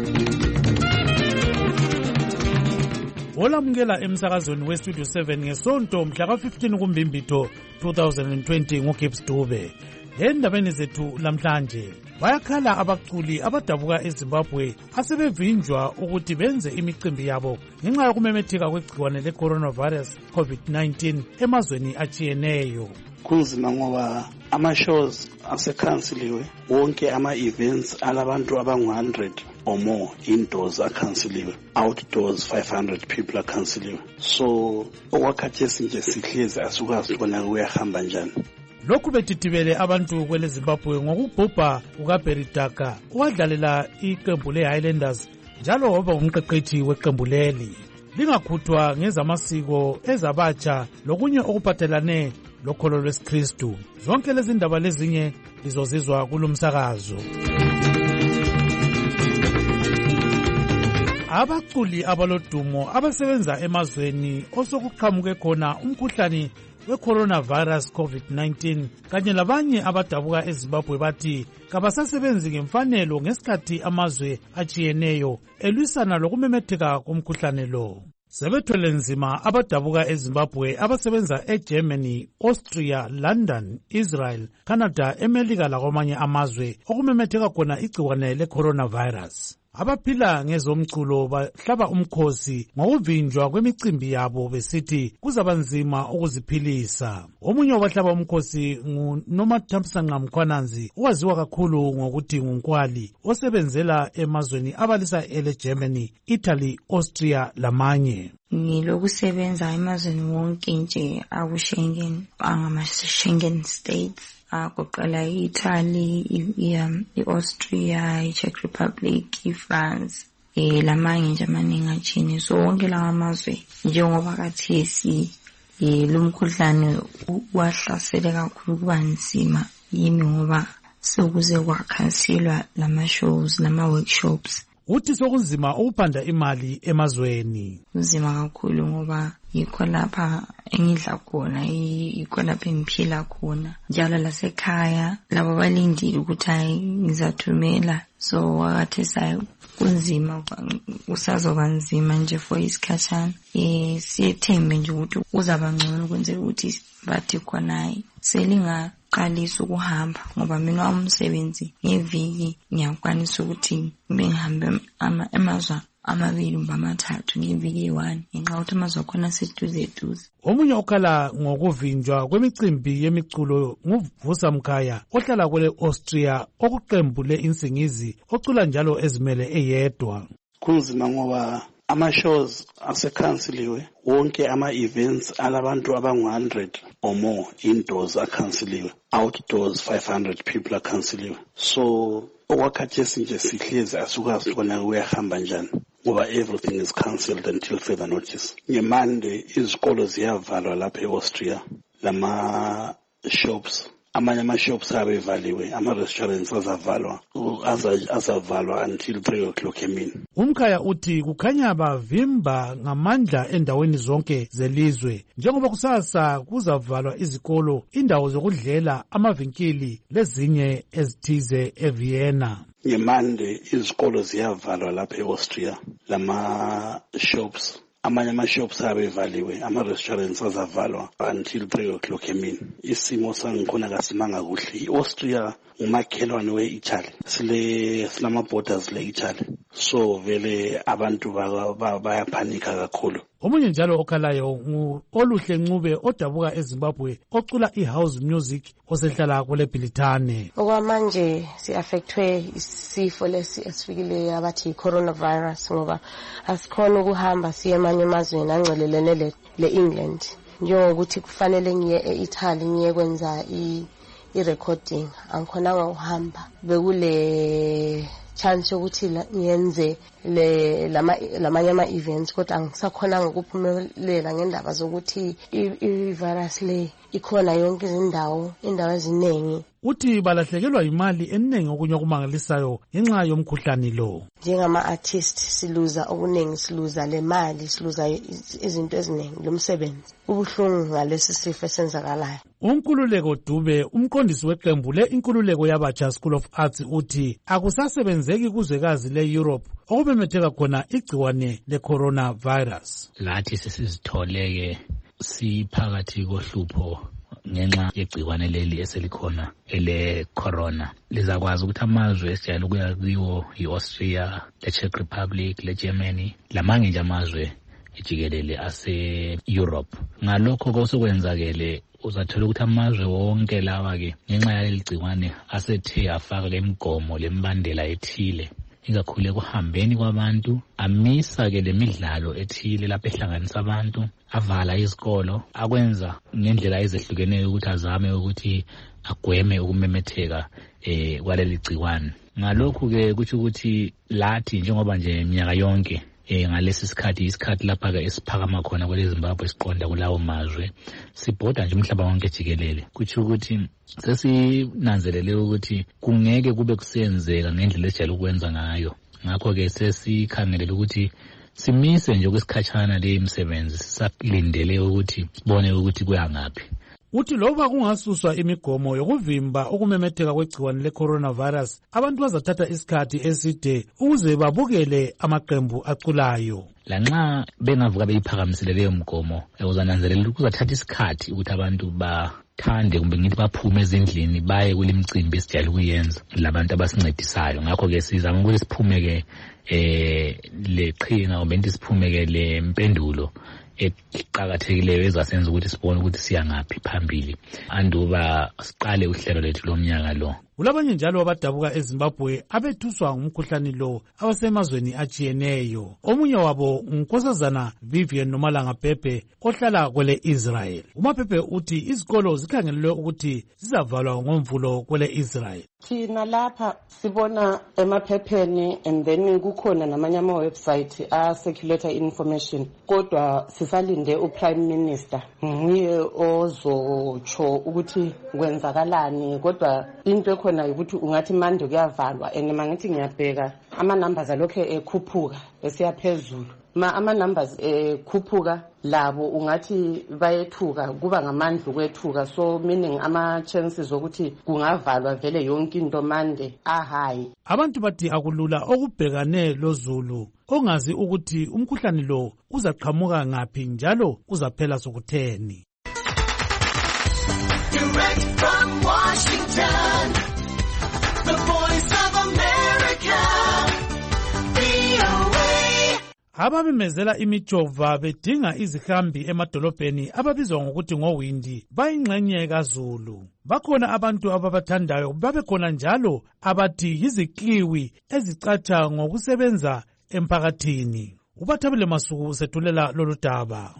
Olamukela emsakazweni westudio seven ngesonto mhla ka-fifteen kuMbimbitho two thousand twenty nguGibbs Dube. Endabeni zethu lamhlanje bayakhala abaculi abadabuka eZimbabwe asebevinjwa ukuthi benze imicimbi yabo ngenxa yokumemetheka kwegciwane le-coronavirus COVID nineteen emazweni atshiyeneyo. Kunzima ngoba ama-shows asekhanseliwe, wonke ama-events alabantu abangu one hundred or more indoors akhanseliwe, outdoors five hundred people akhanseliwe. So okwakhathesi nje sihlezi asukwazi ukubona kuyahamba njani. Lokhu betitibele abantu kwele Zimbabwe ngokubhubha kukaBeridaka owadlalela iqembu le-Highlanders njalo waba umqeqethi weqembu leli. Lingakhuthwa ngezamasiko ezabatsha lokunye okuphathelane lokholo lwesikristu. Zonke lezi ndaba lezinye lizozizwa kulomsakazo. Abaculi abalodumo abasebenza emazweni osokuqhamuke khona umkhuhlane we-coronavirus COVID nineteen kanye labanye abadabuka eZimbabwe bathi kabasasebenzi ngemfanelo ngesikhathi amazwe atshiyeneyo elwisana lokumemetheka komkhuhlane lo. Sebethwele nzima abadabuka eZimbabwe abasebenza eGermany, Austria, London, Israel, Canada, eMelika lakwamanye amazwe okumemetheka khona igciwane le-coronavirus. Abaphila ngezomculo bahlaba umkhosi ngokuvinjwa kwemicimbi yabo besithi kuzabanzima ukuziphilisa. Omunye wabahlaba umkhosi nguNomathamsanqa Mkhwananzi owaziwa kakhulu ngokuthi nguNkwali osebenzela emazweni abalisa ele Germany, Italy, Austria lamanye. Ngilokusebenza emazweni wonke nje aku-Schengen, angama-Schengen states. Kuqala i-Italy, i-Austria, i-Czech Republic, i-France, eh lamanye nje amaningi achine. So wonke lawa amazwe njengoba kathesi eh lumkhuhlane wahlasele kakhulu kuba nzima yimi ngoba sokuze kwakhanselwa lama shows lama workshops. Uthi sokunzima ukuphanda imali emazweni. Nzima kakhulu ngoba yikho lapha engidla khona, yikho lapha engiphila khona. Njalo lasekhaya labo balindile ukuthi hayi ngizathumela. So wakathe sayo kunzima, usazoba nzima nje for isikhathana. Eh siyethembe nje ukuthi uzaba ngcono kwenzela ukuthi bathi khona selinga qalisa ukuhamba ngoba mina umsebenzi ngeviki ngiyakwanisa ukuthi ngihambe ama emazwa amabili mba amathathu ngeviki one ngenxa ukuthi amazwa khona seduze duze. Omunye okhala ngokuvinjwa kwemicimbi yemiculo nguVusa Mkhaya ohlala kwele Austria okuqembu le-insingizi ocula njalo ezimele eyedwa. Kunzima ngoba ama-shows asekhanseliwe, wonke ama-events alabantu abangu one hundred or more indoors akhanseliwe, outdoors five hundred people akhanseliwe. So okwakhathesi nje sihlezi asukwazi ukubona kuyahamba njani ngoba everything is cancelled until further notice. Ngemande izikolo ziyavalwa lapha e-Austria, lama shops amanye ama-shops abevaliwe, ama-restaurants azavalwa azavalwa until three o'clock emini. Umkhaya uthi kukhanya bavimba ngamandla endaweni zonke zelizwe njengoba kusasa kuzavalwa izikolo, indawo zokudlela, amavinkili lezinye ezithize eVienna. Ngemande izikolo ziyavalwa lapha e-Austria, lama shops amanye ama-shops abevaliwe, ama-restaurants azavalwa until three o'clock emini. Isimo sangikhona kasimanga kuhle. I-Austria ngumakhelwane we-Italy, sile silama-borders le-Italy, so vele abantu bayaphanika kakhulu. Omunye njalo okhalayo ngu-Oluhle Ncube odabuka eZimbabwe ocula i-house music osehlala kule Bhilithane. Okwamanje si-affectwe isifo lesi esifikileyo abathi i-coronavirus ngoba asikhona ukuhamba siye emanye emazweni angcelelene le-England, njengokuthi kufanele ngiye e-Italy ngiye kwenza i-recording, angikhonanga ukuhamba. Bekule chance ukuthi ngiyenze le lama lamanye ama-events kodwa angisakhonanga ukuphumelela ngendaba zokuthi i-virus le ikhona yonke izindawo indawo eziningi. Uthi balahlekelwa imali eningi okunye okumangalisayo ngenxa yomkhuhlane lo. Njengama-artist siluza okuningi, siluza le mali, siluza izinto eziningi, lo msebenzi ubuhlungu ngalesi sifo esenzakalayo. uNkululeko Dube, umqondisi weqembu le inkululeko yabatsha School of Arts, uthi akusasebenzeki kuzwekazi le-Europe okumemetheka khona igciwane le-coronavirus. Lathi sesizitholeke siphakathi kohlupho ngenxa yegciwane leli eselikhona ele corona. Lizakwazi ukuthi amazwe esijayele ukuya kiwo i-Austria, le Czech Republic, le Germany, lamanye nje amazwe ejikelele ase-Europe. Ngalokho kosekwenzakele uzathola ukuthi amazwe wonke lawa ke ngenxa yaleli gciwane asethe afaka lemigomo lembandela ethile ikakhulu ekuhambeni kwabantu, amisa ke lemidlalo ethile lapho ehlanganisa abantu, avala izikolo, akwenza ngendlela ezehlukeneyo ukuthi azame ukuthi agweme ukumemetheka eh kwaleli gciwane. Ngalokho ke kuthi ukuthi lathi njengoba nje iminyaka yonke eh ngalesi sikhathi isikhathi lapha ke esiphakama khona kwele Zimbabwe siqonda kulawo mazwe, sibhoda nje umhlaba wonke jikelele. Kuthi ukuthi sesinanzelele ukuthi kungeke kube kusenzeka ngendlela esijayele ukwenza ngayo. Ngakho ke sesikhangelele ukuthi simise nje kwesikhatshana le imisebenzi, sisalindele ukuthi sibone ukuthi kuyangaphi. Uthi loba kungasuswa imigomo yokuvimba ukumemetheka kwegciwane le-coronavirus, abantu bazathatha isikhathi eside ukuze babukele amaqembu aculayo. Lanxa bengavuka beyiphakamisile leyo mgomo, uzananzelela ukuthi kuzathatha isikhathi ukuthi abantu bathande kumbe ngithi baphume ezindlini baye kulimcimbi esijayele ukuyenza labantu abasincedisayo. Ngakho ke sizama ukuthi siphume ke eh leqhinga kumbe ngithi siphume ke le mpendulo eqhakathekileyo ezasenza ukuthi sibone ukuthi siya ngaphi phambili anduba siqale uhlelo lethu lomnyaka lo. Kulabanye njalo abadabuka eZimbabwe abethuswa ngumkhuhlane lo abasemazweni ajiyeneyo. Omunye wabo uNkosazana Vivian Nomalanga Pepe ohlala kwele Israel. uMapepe uthi izikolo zikhangelelwe ukuthi zizavalwa ngomvulo kwele Israel. Thina lapha sibona emaphepheni and then kukhona namanye ama website a circulate information, kodwa sisalinde uPrime Minister nguye ozotsho ukuthi kwenzakalani. Kodwa into khona ukuthi ungathi manje kuyavalwa, and mangithi ngiyabheka ama numbers alokho ekhuphuka esiya phezulu. Ma ama numbers ekhuphuka labo ungathi bayethuka, kuba ngamandla ukwethuka, so meaning ama chances ukuthi kungavalwa vele yonke into mande ahayi. Abantu bathi akulula okubhekane loZulu ongazi ukuthi umkhuhlane lo uzaqhamuka ngaphi njalo uzaphela sokutheni. Direct from Washington, the voice of America, V O A. Abamemezela imijova bedinga izihambi emadolobheni ababizwa ngokuthi ngowindi bayingxenye kaZulu. Bakhona abantu ababathandayo, babekhona njalo abathi yizikliwi ezicatsha ngokusebenza emphakathini. Ubathabile Masuku sethulela lolu daba.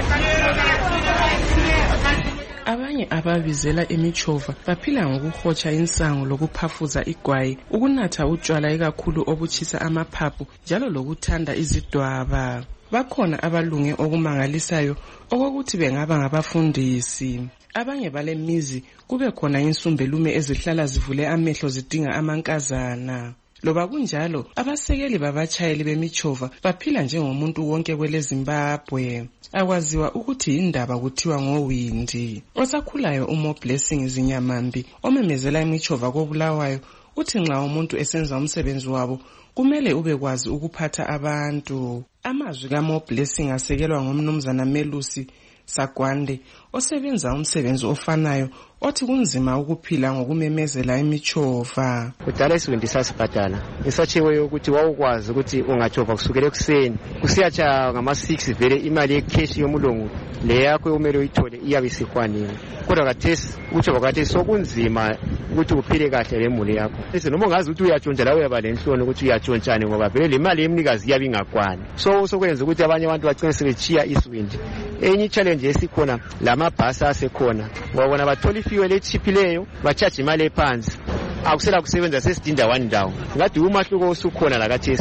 Abanye ababizela imichova baphila ngokuhotsha insango lokuphafuza igwayi, ukunatha utshwala ikakhulu obuchisa amaphaphu njalo lokuthanda izidwaba. Bakhona abalunge okumangalisayo okokuthi bengaba ngabafundisi. Abanye balemizi kube khona insumbelume ezihlala zivule amehlo zidinga amankazana. Loba kunjalo abasekeli babatshayeli bemichova baphila njengomuntu wonke kwele Zimbabwe. Akwaziwa ukuthi indaba kuthiwa ngowindi. Osakhulayo uMo Blessing Zinyamambi omemezela imichova koBulawayo uthi nxa umuntu esenza umsebenzi wabo kumele ubekwazi ukuphatha abantu. Amazwi kaMo Blessing asekelwa ngomnumzana Melusi Sagwande osebenza umsebenzi ofanayo othi kunzima ukuphila ngokumemezela imichova. Kudala isibindi sasibhadala esatshiweyo ukuthi wawukwazi ukuthi ungachova kusukela ekuseni kusiyatsha ngama six vele imali yecash yomulungu le yakho umele uyithole iyabe isihwanile. Kodwa kathesi uchova kathesi sokunzima ukuthi uphile kahle lemuli yakho. Bese noma ungazi ukuthi uyatshontsha la uyaba lenhloni ukuthi uyatshontshane ngoba vele le mali yemnikazi iyabe ingakwani. So sokwenza ukuthi abanye abantu bagcine sebechiya isibindi. Enye challenge esikhona lamabhasi asekhona wabona bathola ifuel echiphileyo bachaje imali ephansi akusela kusebenza sesidinda one ndawo. Ngathi umahluko osukhona la kathesi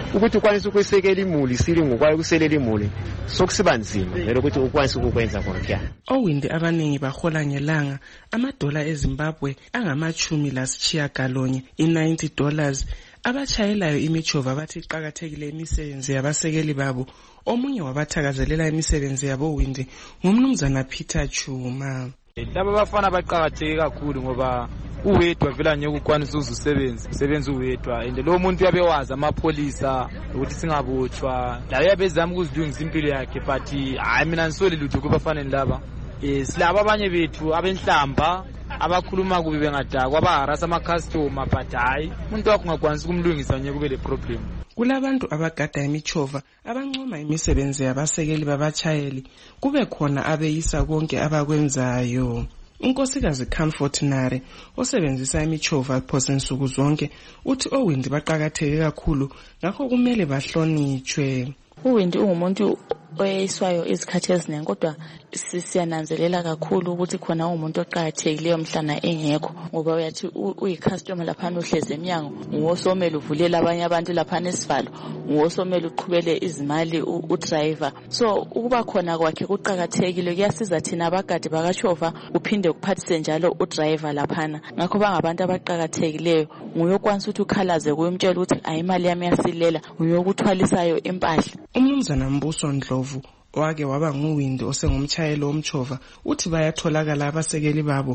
ukuthi ukwanise ukuyisekela imuli sili ngokwayo ukuselela imuli sokusiba nzima vele ukuthi ukwanise ukukwenza khona. Owindi abaningi bahola ngelanga amadola eZimbabwe angamachumi lasitshiyagalonye i-ninety dollars. Abachayelayo imichova bathi iqakathekile imisebenzi yabasekeli babo. Omunye wabathakazelela imisebenzi yabo Windi ngumnumzana Peter Chuma. Laba bafana baqakatheke kakhulu ngoba uwedwa vela ngeke ukwanise ukusebenza usebenza uwedwa and lo muntu yabe wazi amapholisa ukuthi singabotshwa la yabezama ukuzilungisa impilo yakhe but hayi mina nisole lutho kubafanele laba. Eh silaba abanye bethu abenhlamba abakhuluma kubi bengadakwa abaharasa ama-customer but hayi umuntu wakho ungakwanisa ukumlungisa ngeke kube le problem. Kulabantu abagada imichova abancoma imisebenzi yabasekeli babachayeli kube khona abeyisa konke abakwenzayo. Unkosikazi Comfort Nare osebenzisa imichova phose nsuku zonke uthi Owindi baqakatheke kakhulu ngakho kumele bahlonitshwe. uWindi ungumuntu oyiswayo izikhathi eziningi kodwa siyananzelela kakhulu ukuthi khona umuntu oqhakathekileyo mhlana engekho ngoba uyathi uyicustomer lapha uhleze eminyango ngosomela uvulela abanye abantu lapha esivalo ngosomela uqhubele izimali udriver so ukuba khona kwakhe kuqhakathekile kuyasiza thina abagadi bakachova uphinde kuphathise njalo udriver laphana ngakho bangabantu abaqhakathekileyo nguyokwanisa ukuthi ukhalaze kuyomtshela ukuthi ayimali yami yasilela uyokuthwalisayo impahla. Umnumzana Mbuso Ndlovu wake waba nguWindi osengumchayelo womchova uthi bayatholakala abasekeli babo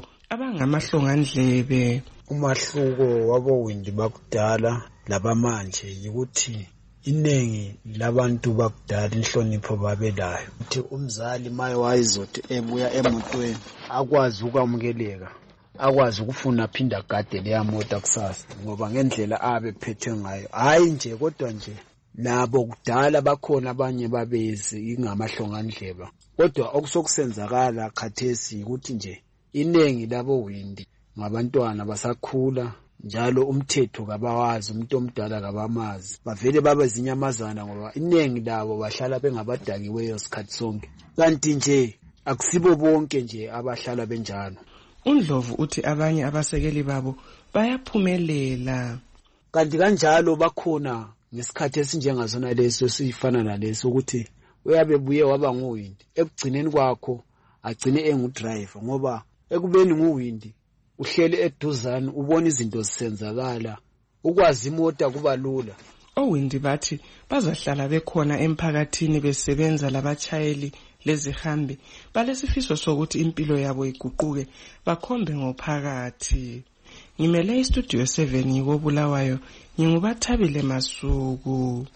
abangamahlongandlebe. Umahluko wabowindi bakudala labamanje yikuthi inengi labantu bakudala inhlonipho babelayo uthi umzali maye wayizothi ebuya emotweni akwazi ukwamukeleka akwazi ukufuna phinda gade leya mota kusasa ngoba ngendlela abe phethe ngayo hayi nje kodwa nje nabo kudala bakhona abanye babezi ingamahlongandleba kodwa okusokusenzakala khathesi ukuthi nje inengi labo Windi ngabantwana basakhula njalo umthetho kabawazi umuntu omdala kabamazi bavele babe zinyamazana ngoba inengi labo bahlala bengabadakiweyo sikhathi sonke kanti nje akusibo bonke nje abahlala benjalo. uNdlovu uthi abanye abasekeli babo bayaphumelela kanti kanjalo bakhona ngesikhathi esinjengazona leso sifana naleso ukuthi uyabe buye waba nguWindi ekugcineni kwakho agcine engudriver ngoba ekubeni nguWindi uhleli eduzane ubona izinto zisenzakala ukwazi imota kuba lula. Owindi bathi bazahlala bekhona emphakathini besebenza labachayeli lezihambi balesifiso sokuthi impilo yabo iguquke bakhombe ngophakathi. Ngimele istudio seven ngikobulawayo ngingubathabile Masuku.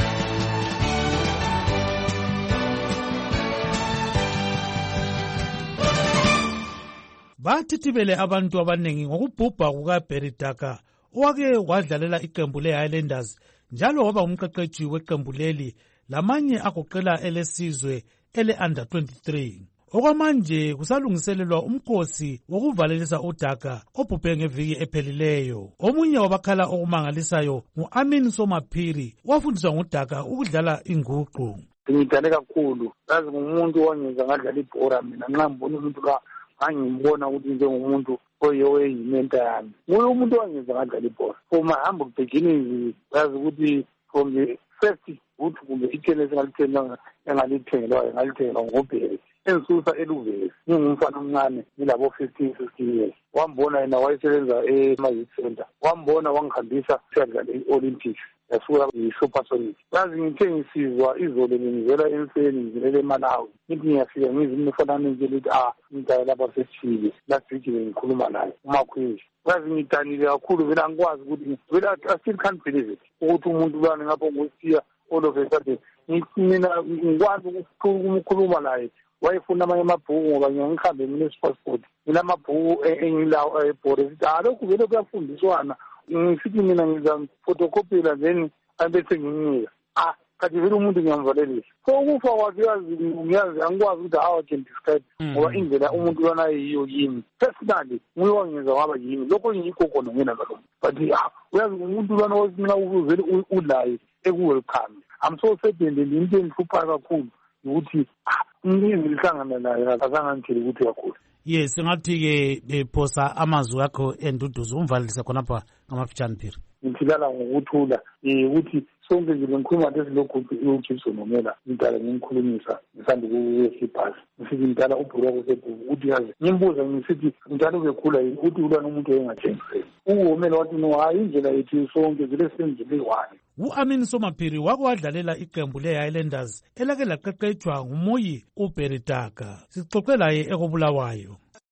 Bathithibele abantu abanengi ngokubhubha kukaBerry Daka owake wadlalela iqembu leHighlanders njalo waba umqeqeshi weqembu leli lamanye agoqela elesizwe ele-under twenty-three. Okwamanje kusalungiselelwa umkhosi wokuvalelisa uDaka obhubhe ngeviki ephelileyo. Omunye wabakhala okumangalisayo ngu-Amin Somaphiri wafundiswa nguDaka ukudlala inguqu. Ngidale kakhulu yazi ngumuntu owangenza ngadlala ibhora mina nxa ngibona umuntu la angimbona ukuthi njengomuntu oyeyimenta yami nguye umuntu owangenza ngadlala ibhora from my humble beginnings yazi ukuthi from the first boot kumbe itennis ngalithenga engalithengelwayo ngalithengelwa ngoBerry engisusa eluvezi ngingumfana omncane ngilabo fifteen sixteen years wambona yena wayesebenza ema-youth center wambona wangihambisa siyadlala i-olympics yasuka i-supersonic yazi ngithe ngisizwa izolo ngivela emfeni ngizilela eMalawi ngithi ngiyafika ngize umfanana ngitshela ukuthi ah ngidala lapha sesithile last week bengikhuluma naye umakhwezi yazi ngidanile kakhulu vele angikwazi ukuthi vele I still can't believe it ukuthi umuntu lwana ngapho ngosiya all of a sudden mina ngikwazi ukukhuluma naye wayefuna amanye amabhuku ngoba ngihambe mina passport mina amabhuku engilawo ebhore sithi alokhu vele kuyafundiswana ngisithi mina ngiza photocopyela then abese nginika ah kanti vele umuntu ngiyamvalelisa so ukufa kwakhe yazi ngiyazi angikwazi ukuthi how I can describe ngoba indlela umuntu lwana yiyo yimi personally nguye wangenza waba yimi lokho ngiyikho khona ngena ngalokho but ah uyazi umuntu lwana wasinqa ukuvele ulaye ekuwelcome I'm so certain into engihlupha kakhulu ukuthi ngiyini lihlangana naye akazangangitheli ukuthi kakhulu. Yes ngathi-ke phosa amazwi akho enduduzo umvalelisa khonapha ngamafitshane phiri. Ngithilala ngokuthula ukuthi sonke nje bengikhuluma nje lokhu uGibson Omela ngidala ngimkhulumisa ngisanda kuyesibhasi ngifike ngidala ubhuroko sebhuku uthi yazi ngimbuza ngisithi ngidala ubekhula yini uthi ulana umuntu engathengiseli uOmela wathi no hayi indlela yethu sonke zile senzile one. U-Amin Somaphiri wake wadlalela iqembu le-Highlanders elake laqeqetshwa nguMuyi uBeritaka. Sixoxe laye ekobulawayo.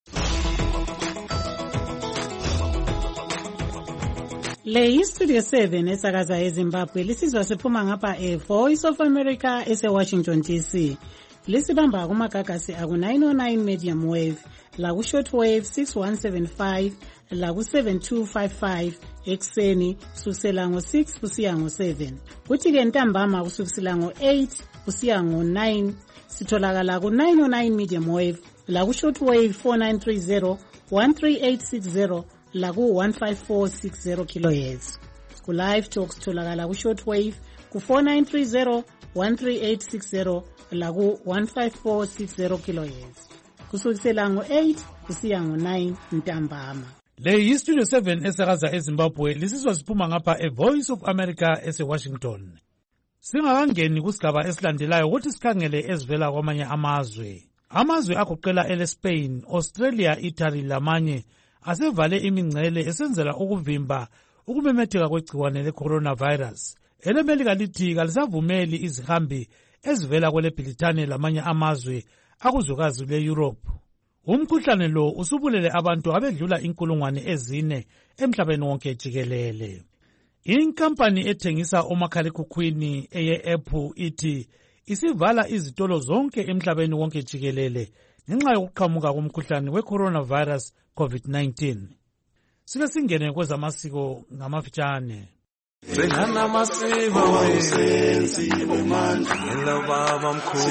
Le yistudio seven esakaza eZimbabwe lisizwa siphuma ngapha e-Voice of America ese-Washington D C. Lisibamba kumagagasi aku nine oh nine medium wave, laku short wave six one seven five, laku seven two five five ekseni kusukela ngo six kusiya ngo seven. Kuthi ke ntambama kusukela ngo eight kusiya ngo nine sitholakala ku nine oh nine medium wave, laku short wave four nine three zero, one three eight six zero, laku one five four six zero kilohertz. Ku live talks tholakala ku short wave ku four nine three zero, one three eight six zero, laku one five four six zero kilohertz. Kusukela ngo eight kusiya ngo nine ntambama. Le yistudio seven esakaza eZimbabwe lisizwa siphuma ngapha e-Voice of America ese-Washington. Singakangeni kusigaba esilandelayo ukuthi sikhangele ezivela kwamanye amazwe. Amazwe agoqela ele-Spain, Australia, Italy lamanye asevale imingcele esenzela ukuvimba ukumemetheka kwegciwane le-coronavirus. Elemelika lithi kalisavumeli izihambi ezivela kwele-Britane lamanye amazwe akuzwekazi le-Europe. Umkhuhlane lo usubulele abantu abedlula inkulungwane ezine emhlabeni wonke jikelele. Inkampani ethengisa omakhalekhukhwini eye-Apple ithi isivala izitolo zonke emhlabeni wonke jikelele ngenxa yokuqhamuka komkhuhlane we-coronavirus COVID nineteen. Sike singene kwezamasiko ngamafitshane. Sengana masiba wesenzi bemanje elababa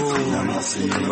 mkhulu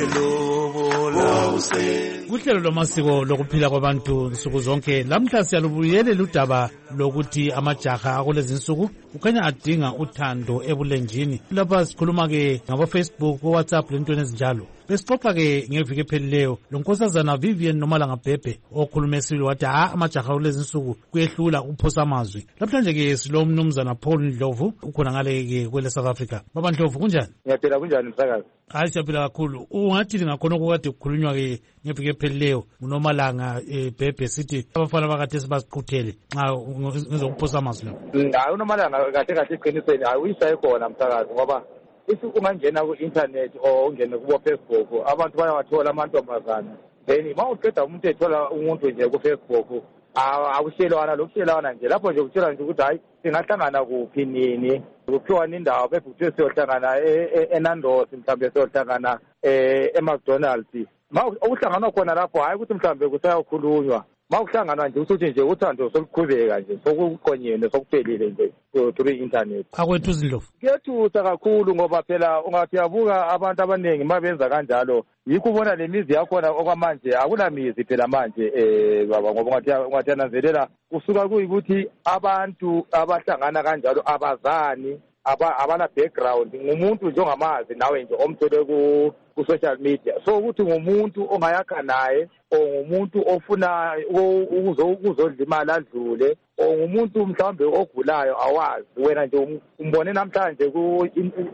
babelobola usenzi. Kuhlelo lwamasiko lokuphila kwabantu nsuku zonke lamhla siyalubuyele ludaba lokuthi amajaha akulezinsuku kukhanya adinga uthando ebulenjini. Lapha sikhuluma ke ngabo Facebook, WhatsApp lentweni ezinjalo. Besixoxa ke ngeviki ephelileyo lo nkosazana Vivian Nomalanga Bhebhe okhulume silo wathi ha amajaha kulezinsuku kuyehlula ukuphosa amazwi. Namhlanje ke silo mnumzana Paul Ndlovu ukhona ngale ke kwele South Africa. Baba Ndlovu kunjani? Ngiyaphila kunjani msakazi? Hayi siyaphila kakhulu. Ungathi ngakhona okade kukhulunywa ke ngeviki ephelileyo uNomalanga Bhebhe sithi abafana bakade sibasiquthele nxa ngizokuphosa amazwi. Hayi uNomalanga kahle kahle iqinisweni hayi uyishaye khona msakazi ngoba isi ungangena ku-internet or ungene kubo-Facebook abantu bayawathola amantombazana then ma uqeda umuntu ethola umuntu nje ku-Facebook akushelwana lokushelwana nje lapho nje kutshela nje ukuthi hayi singahlangana kuphi nini kuphiwa indawo bese kuthiwe siyohlangana eNandos mhlawumbe siyohlangana eMcDonald's ma ukuhlanganwa khona lapho hayi ukuthi mhlawumbe kusayakhulunywa ma ukuhlanganwa nje usuthi nje uthando soluqhubeka nje sokuqonyene sokuphelile nje through internet. Akwethu Zindlovu kuyethusa kakhulu ngoba phela ungathi yabuka abantu abaningi mabenza kanjalo yikho ubona lemizi yakhona okwamanje akulamizi phela manje eh baba ngoba ungathi ungathi yananzelela kusuka kuyikuthi abantu abahlangana kanjalo abazani abana background ngumuntu njengamazi nawe nje omthole ku ku social media so ukuthi ngumuntu ongayakha naye ongumuntu ofuna ukuzodlimala adlule ongumuntu mhlawumbe ogulayo awazi wena nje umbone namhlanje ku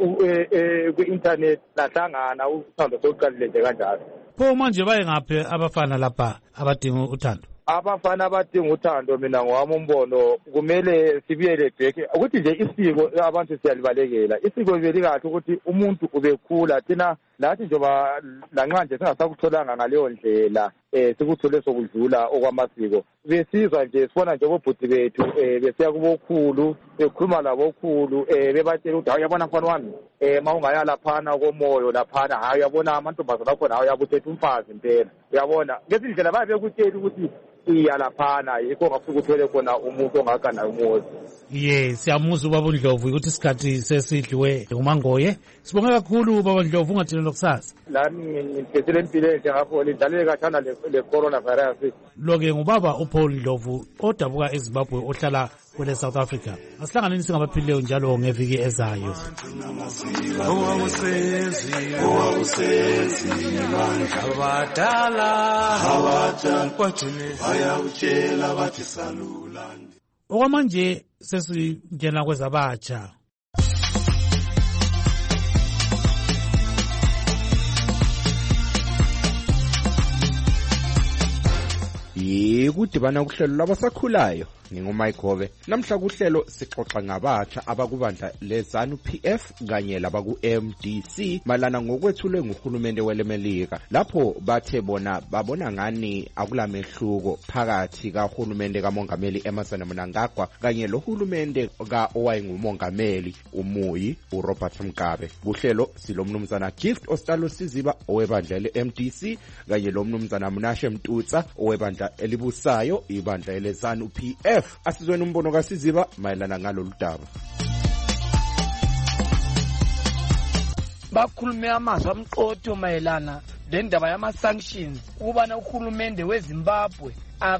ku internet lahlangana uthando sokuqalile nje kanjalo. Pho manje baye ngaphi abafana lapha abadinga uthando? Abafana abadinga uthando mina ngowami umbono kumele sibiyele back ukuthi nje isiko abantu siyalibalekela isiko libeli kahle ukuthi umuntu ubekhula thina lathi njoba lanxa nje singasakutholanga ngaleyo ndlela eh sikuthole sokudlula okwamasiko besizwa nje sibona nje obhuti bethu eh besiya kubokhulu bekhuluma labokhulu eh bebatshela ukuthi uyabona mfana wami eh mawungaya laphana komoyo laphana hayi uyabona amantombazana akho nawe uyabuthetha umfazi impela uyabona ngesindlela babe bekutshela ukuthi iya laphana yikho ngafika uthole khona umuntu ongakana umuzi. Yes, siyamuzwa ubaba Ndlovu ukuthi isikhathi sesidliwe ngumangoye. Sibonge kakhulu baba Ndlovu ungathini lokusasa. Lami ngiphethe impilo enhle ngapho lidlaleke kathana le coronavirus. Loke ngubaba uPaul Ndlovu odabuka eZimbabwe ohlala kwele South Africa. Asihlanganeni singabaphilileyo njalo ngeviki ezayo. Owawusenzi owawusenzi abadala abadala kwagcine bayawutshela bathi salula. Okwamanje sesingena kwezabatsha. yikudibana kuhlelo labasakhulayo. NginguMayigobe. Namhla kuhlelo sixoxa ngabatsha abakubandla leZANU P F kanye labaku M D C malana ngokwethulwe nguhulumende welemelika. Lapho bathe bona babona ngani akulamehluko phakathi kahulumende kaMongameli Emmerson Mnangagwa kanye lohulumende ka owayengumongameli uMuyi uRobert Mugabe. Kuhlelo silomnumzana Gift Ostalo Siziba owebandla le-M D C kanye lomnumzana Mnashe Mtutsa owebandla elibusayo ibandla leZANU P F. Asizweni umbono kaSiziba mayelana ngalolu daba. Bakhulume amazwi amqotho mayelana lendaba yama sanctions ukubana uhulumende weZimbabwe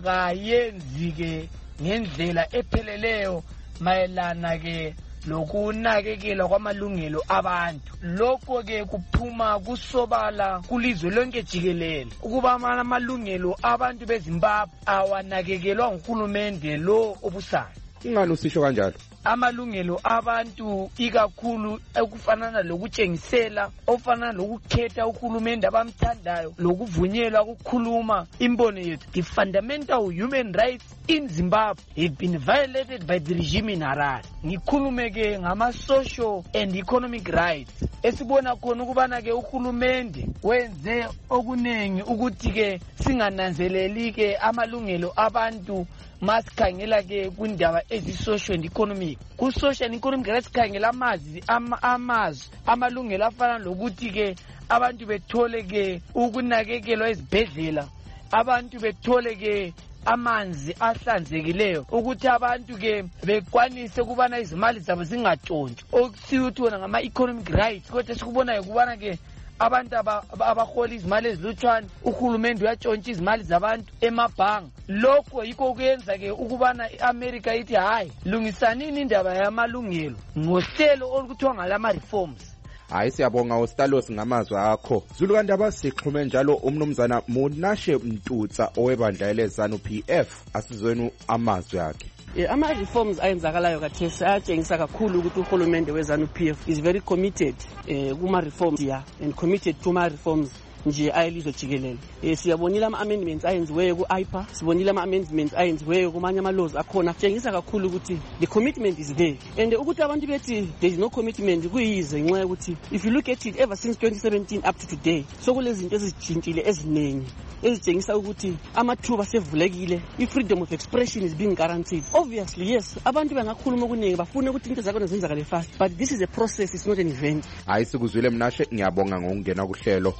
akayenzi ke ngendlela epheleleyo mayelana ke lokunakekela kwamalungelo abantu. Lokho ke kuphuma kusobala kulizwe lonke jikelele ukuba amalungelo abantu beZimbabwe awanakekelwa nguhulumende lo obusayo. Ingani usisho kanjalo? Amalungelo abantu ikakhulu ekufanana lokutshengisela ofana lokukhetha uhulumende abamthandayo lokuvunyelwa ukukhuluma imbono yethu. The fundamental human rights in Zimbabwe have been violated by the regime in Harare. Ngikhulume ke ngama social and economic rights esibona khona ukubana ke uhulumende wenze okunengi ukuthi ke singananzeleli ke amalungelo abantu masikhangela ke kundaba ezi-social and economic. Ku-social and economic rights sikhangela amazwi amazwi amalungelo afana lokuthi ke abantu bethole ke ukunakekelwa ezibhedlela, abantu bethole ke amanzi ahlanzekileyo, ukuthi abantu ke bekwanise kubana izimali zabo zingatshontshwa. Okusithi wona ngama-economic rights kodwa sikubona ukubana ke abantu abahola izimali ezilutshwana uhulumende uyatshontsha izimali zabantu emabhanga. Lokho yikho kuyenza ke ukubana iAmerica ithi hayi lungisanini indaba yamalungelo ngohlelo olukuthiwa ngalama reforms. Hayi siyabonga uStalos ngamazwi akho. Zulu kandaba sixhume njalo umnumzana Mnashe Mtutsa owebandla leZANU P F asizweni amazwi akhe. Yeah, ama reforms ayenzakalayo kathesi ayatshengisa kakhulu ukuthi uhulumende weZANU P F is very committed eh kuma reforms ya and committed to ma reforms nje ayelizwe jikelele. Eh siyabonile ama amendments ayenziweyo ku I P A, sibonile ama amendments ayenziweyo kumanye ama laws akhona. Tshengisa kakhulu ukuthi the commitment is there. And ukuthi abantu bethi there is no commitment kuyize nxa ukuthi if you look at it ever since twenty seventeen up to today so kulezinto ezijintshile ezinengi ezitshengisa ukuthi amathuba sevulekile, i-freedom of expression is being guaranteed. Obviously yes, abantu bangakhuluma okuningi bafuna ukuthi into zakhona zenzakale fast, but this is a process, it's not an event. Hayi sikuzwile Mnashe, ngiyabonga ngokungena kuhlelo.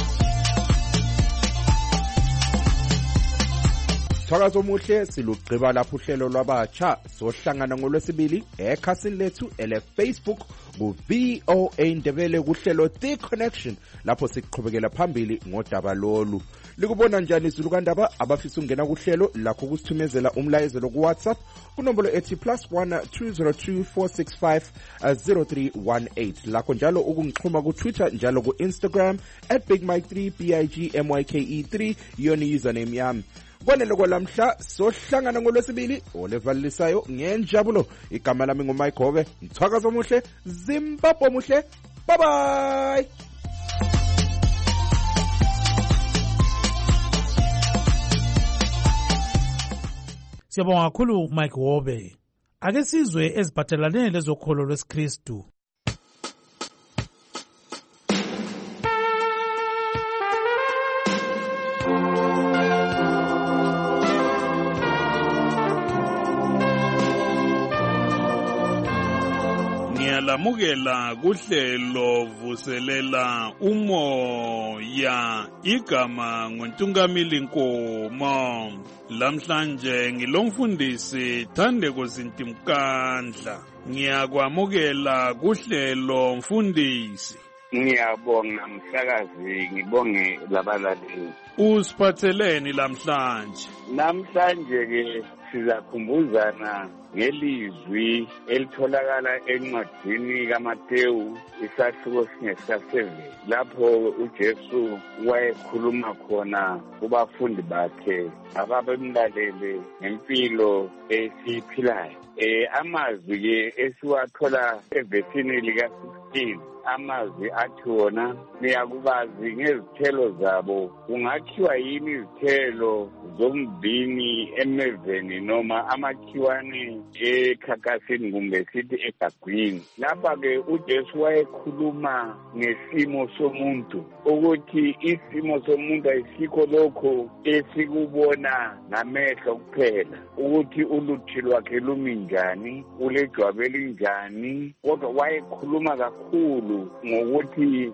Thakazo muhle silugqiba lapho uhlelo lwabatsha sohlangana ngolwesibili ekhasini lethu ele Facebook ku V O A Ndebele kuhlelo The Connection lapho siqhubekela phambili ngodaba lolu. Likubona njani Zulu kandaba abafisa ungena kuhlelo lakho kusithumezela umlayezelo ku WhatsApp kunombolo ethi plus one two zero two four six five zero three one eight. Lakho njalo ukungixhuma ku Twitter njalo ku Instagram at big mike three B I G M Y K E three yoni username yami. Kwanele kwalamhla sohlangana ngolwesibili olevalisayo ngenjabulo. Igama lami nguMayigobe. Mthwakazo muhle, Zimbabwe muhle. Bye bye. Siyabonga kakhulu Mayigobe. Ake sizwe eziphathelane lezokholo lwesiKristu. Ngiyalamukela kuhlelo vuselela umoya igama ngoNtungamili Nkomo. Lamhlanje ngilomfundisi Thandeko Zintimkandla. Ngiyakwamukela kuhlelo mfundisi. Ngiyabonga mhlakazi, ngibonge labalaleli. Usiphatheleni lamhlanje? Namhlanje ke sizakhumbuzana ngelizwi elitholakala encwadini kaMateyu isahluko singesika-seven lapho uJesu wayekhuluma khona kubafundi bakhe ababemlalele ngempilo esiyiphilayo. Eh amazwi ke esiwathola evesini lika sixteen amazwi athi wona niyakubazi ngezithelo zabo kungakhiwa yini izithelo zombini emeveni noma amakhiwane ekhakasini kumbe sithi egagwini. Lapha-ke uJesu wayekhuluma ngesimo somuntu ukuthi isimo somuntu ayisikho lokho esikubona ngamehlo kuphela ukuthi uluthi lwakhe lumi njani ulejwabu elinjani, kodwa wayekhuluma kakhulu ngokuthi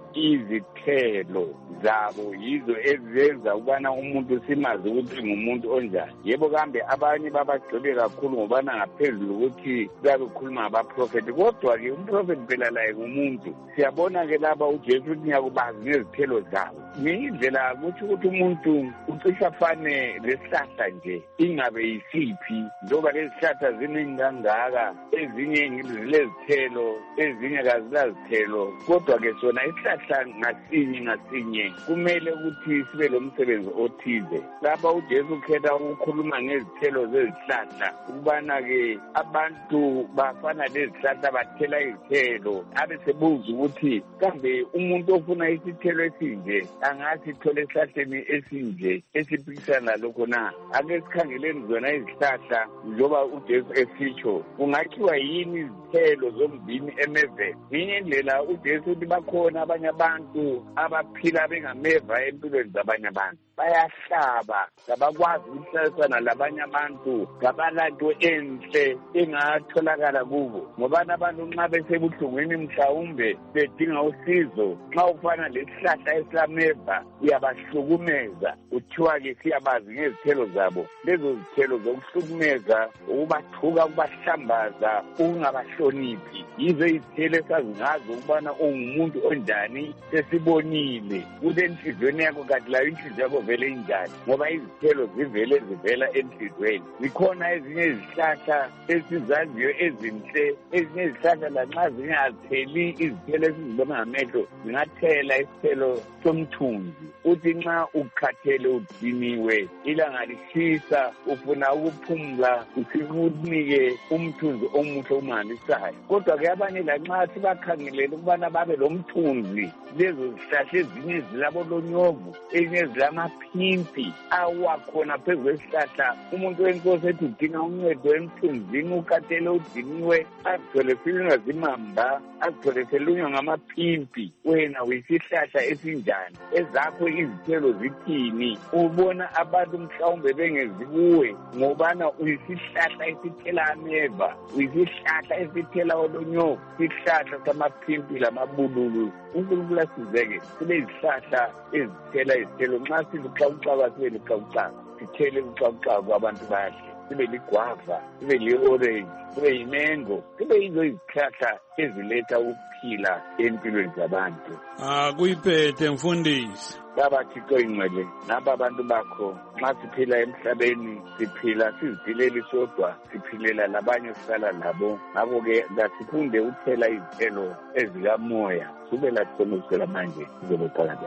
izithelo zabo yizo ezenza ukubana umuntu simazi ukuthi ngumuntu onjani. Yebo kambe abanye babagcwele kakhulu ngobana ngaphezulu ukuthi babe khuluma ngabaprofeti, kodwa-ke umprofeti phela laye ngumuntu. Siyabona-ke laba uJesu ukuthi ngiyakubazi ngezithelo zabo. Ngiyindlela kutsho ukuthi umuntu ucisha afane lesihlahla nje ingabe yisiphi, njengoba lezi zihlahla ziningi kangaka, ezinye zilezithelo ezinye kazilazithelo, kodwa-ke sona isihlahla ngasinye ngasinye kumele ukuthi sibe lomsebenzi othize. Lapha uJesu ukhetha ukukhuluma ngezithelo zezihlahla ukubana-ke abantu bafana lezihlahla bathela izithelo, abe sebuza ukuthi kambe umuntu ofuna isithelo esinje angasithole esihlahleni esinje esiphikisana lalokho na? Ake sikhangeleni zona izihlahla njengoba uJesu esitsho kungakhiwa yini izithelo zombini emeveni. Ngenye indlela uJesu uthi bakhona abanye abantu abaphila bengameva empilweni zabanye abantu, bayahlaba kabakwazi ukuhlalisana labanye abantu, ngabalanto enhle engatholakala kubo. Ngoba abantu nxa besebuhlungwini mhlawumbe bedinga usizo, nxa ufana lesihlahla esilameva uyabahlukumeza, kuthiwa-ke siyabazi ngezithelo zabo. Lezo zithelo zokuhlukumeza, ukubathuka, ukubahlambaza, ukungabahloniphi, yizo izithelo esazi ngazo ukubana ungumuntu onjani. Sesibonile kule enhliziyweni yakho kanti layo inhliziyo yakho vele injani, ngoba izithelo zivele zivela enhliziyweni. Zikhona ezinye izihlahla esizaziyo ezinhle, ezinye izihlahla lanxa zingatheli izithelo esizibona ngamehlo zingathela isithelo somthunzi. Uthi nxa ukhathele udiniwe, ilanga lishisa, ufuna ukuphumula, usikunike umthunzi omuhle omangalisayo. Kodwa-ke abanye lanxa sibakhangelele ukubana babe lomthunzi, lezo zihlahla ezinye zilabolonyovu, ezinye zilamaphimpi awakhona phezu kwesihlahla. Umuntu wenkosi ethi udinga uncedo emthunzini, ukhathele udiniwe, azithole silunywa zimamba, azithole selunywa ngamaphimpi. Wena uyisihlahla esinjani? Ezakho izithelo zithini? Ubona abantu mhlawumbe bengezi kuwe ngobana uyisihlahla esithela ameva, uyisihlahla esithela olonyovu, isihlahla samaphimpi lamabululu. uNkulunkulu asizeke sibe izihlahla ezithela izithelo. Nxa siluxakuxaka sibe luxakuxaka, sithele uxakuxaka kwabantu bahle, sibe ligwava, sibe li-orange, sibe yimengo, sibe yizo izihlahla eziletha ukuphila empilweni zabantu. Ah, kuyiphethe mfundisi. Baba Thixo ingcwele, naba abantu bakho, nxa siphila emhlabeni siphila siziphileli sodwa, siphilela labanye sihlala labo. Ngakho-ke kasifunde ukuthela izithelo ezikamoya. Sube lathi khona ukusela manje sizobe phakathi.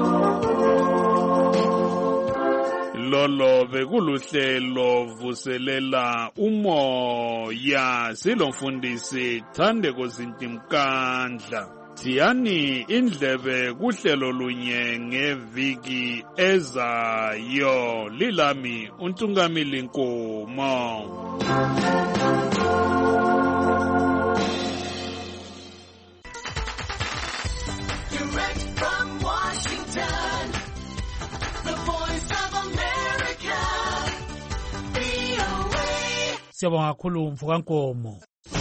Lolo bekuluhlelo vuselela umoya, silomfundisi Thandeko Zintimkandla. Siyani indlebe kuhlelo lunye ngeviki ezayo. Lilami uNtungamili Nkomo. Direct from Washington, the voice of America, V O A. Siyabonga kakhulu Mvuka Nkomo.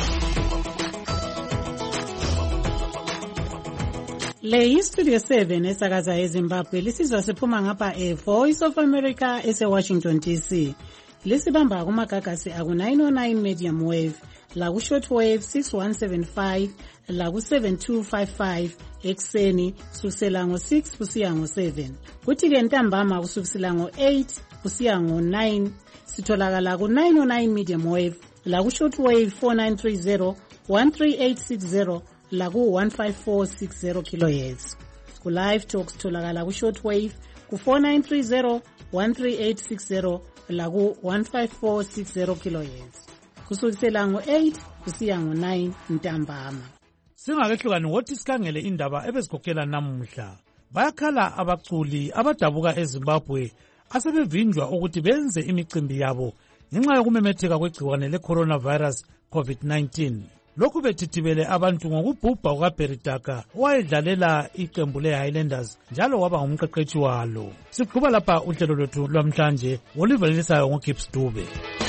Le yistudio seven esakaza eZimbabwe lisizwa siphuma ngapha e-Voice of America ese-Washington D C. Lisibamba kumagagasi aku nine oh nine medium wave, laku shortwave six one seven five, laku seven two five five ekseni kusukela ngo six kusiya ngo seven. Kuthi-ke ntambama kusukela ngo eight kusiya ngo nine sitholakala ku nine oh nine medium wave, laku shortwave four nine three zero, one three eight six zero, laku one five four six zero kilohertz. Ku live talks tholakala ku shortwave ku four nine three zero, one three eight six zero, laku one five four six zero kilohertz. Kusukela ngo eight kusiya ngo nine ntambama. Singakehlukani wothi sikhangele indaba ebezikhokhela namuhla. Bayakhala abaculi abadabuka eZimbabwe asebevinjwa ukuthi benze imicimbi yabo ngenxa yokumemetheka kwegciwane le-coronavirus COVID nineteen. Lokhu bethithibele abantu ngokubhubha kukaBeritaka owayedlalela iqembu le-Highlanders njalo waba ngumqeqeshi walo. Siqhuba lapha uhlelo lwethu lwamhlanje, Oliver Lisayo ngoGibbs Dube.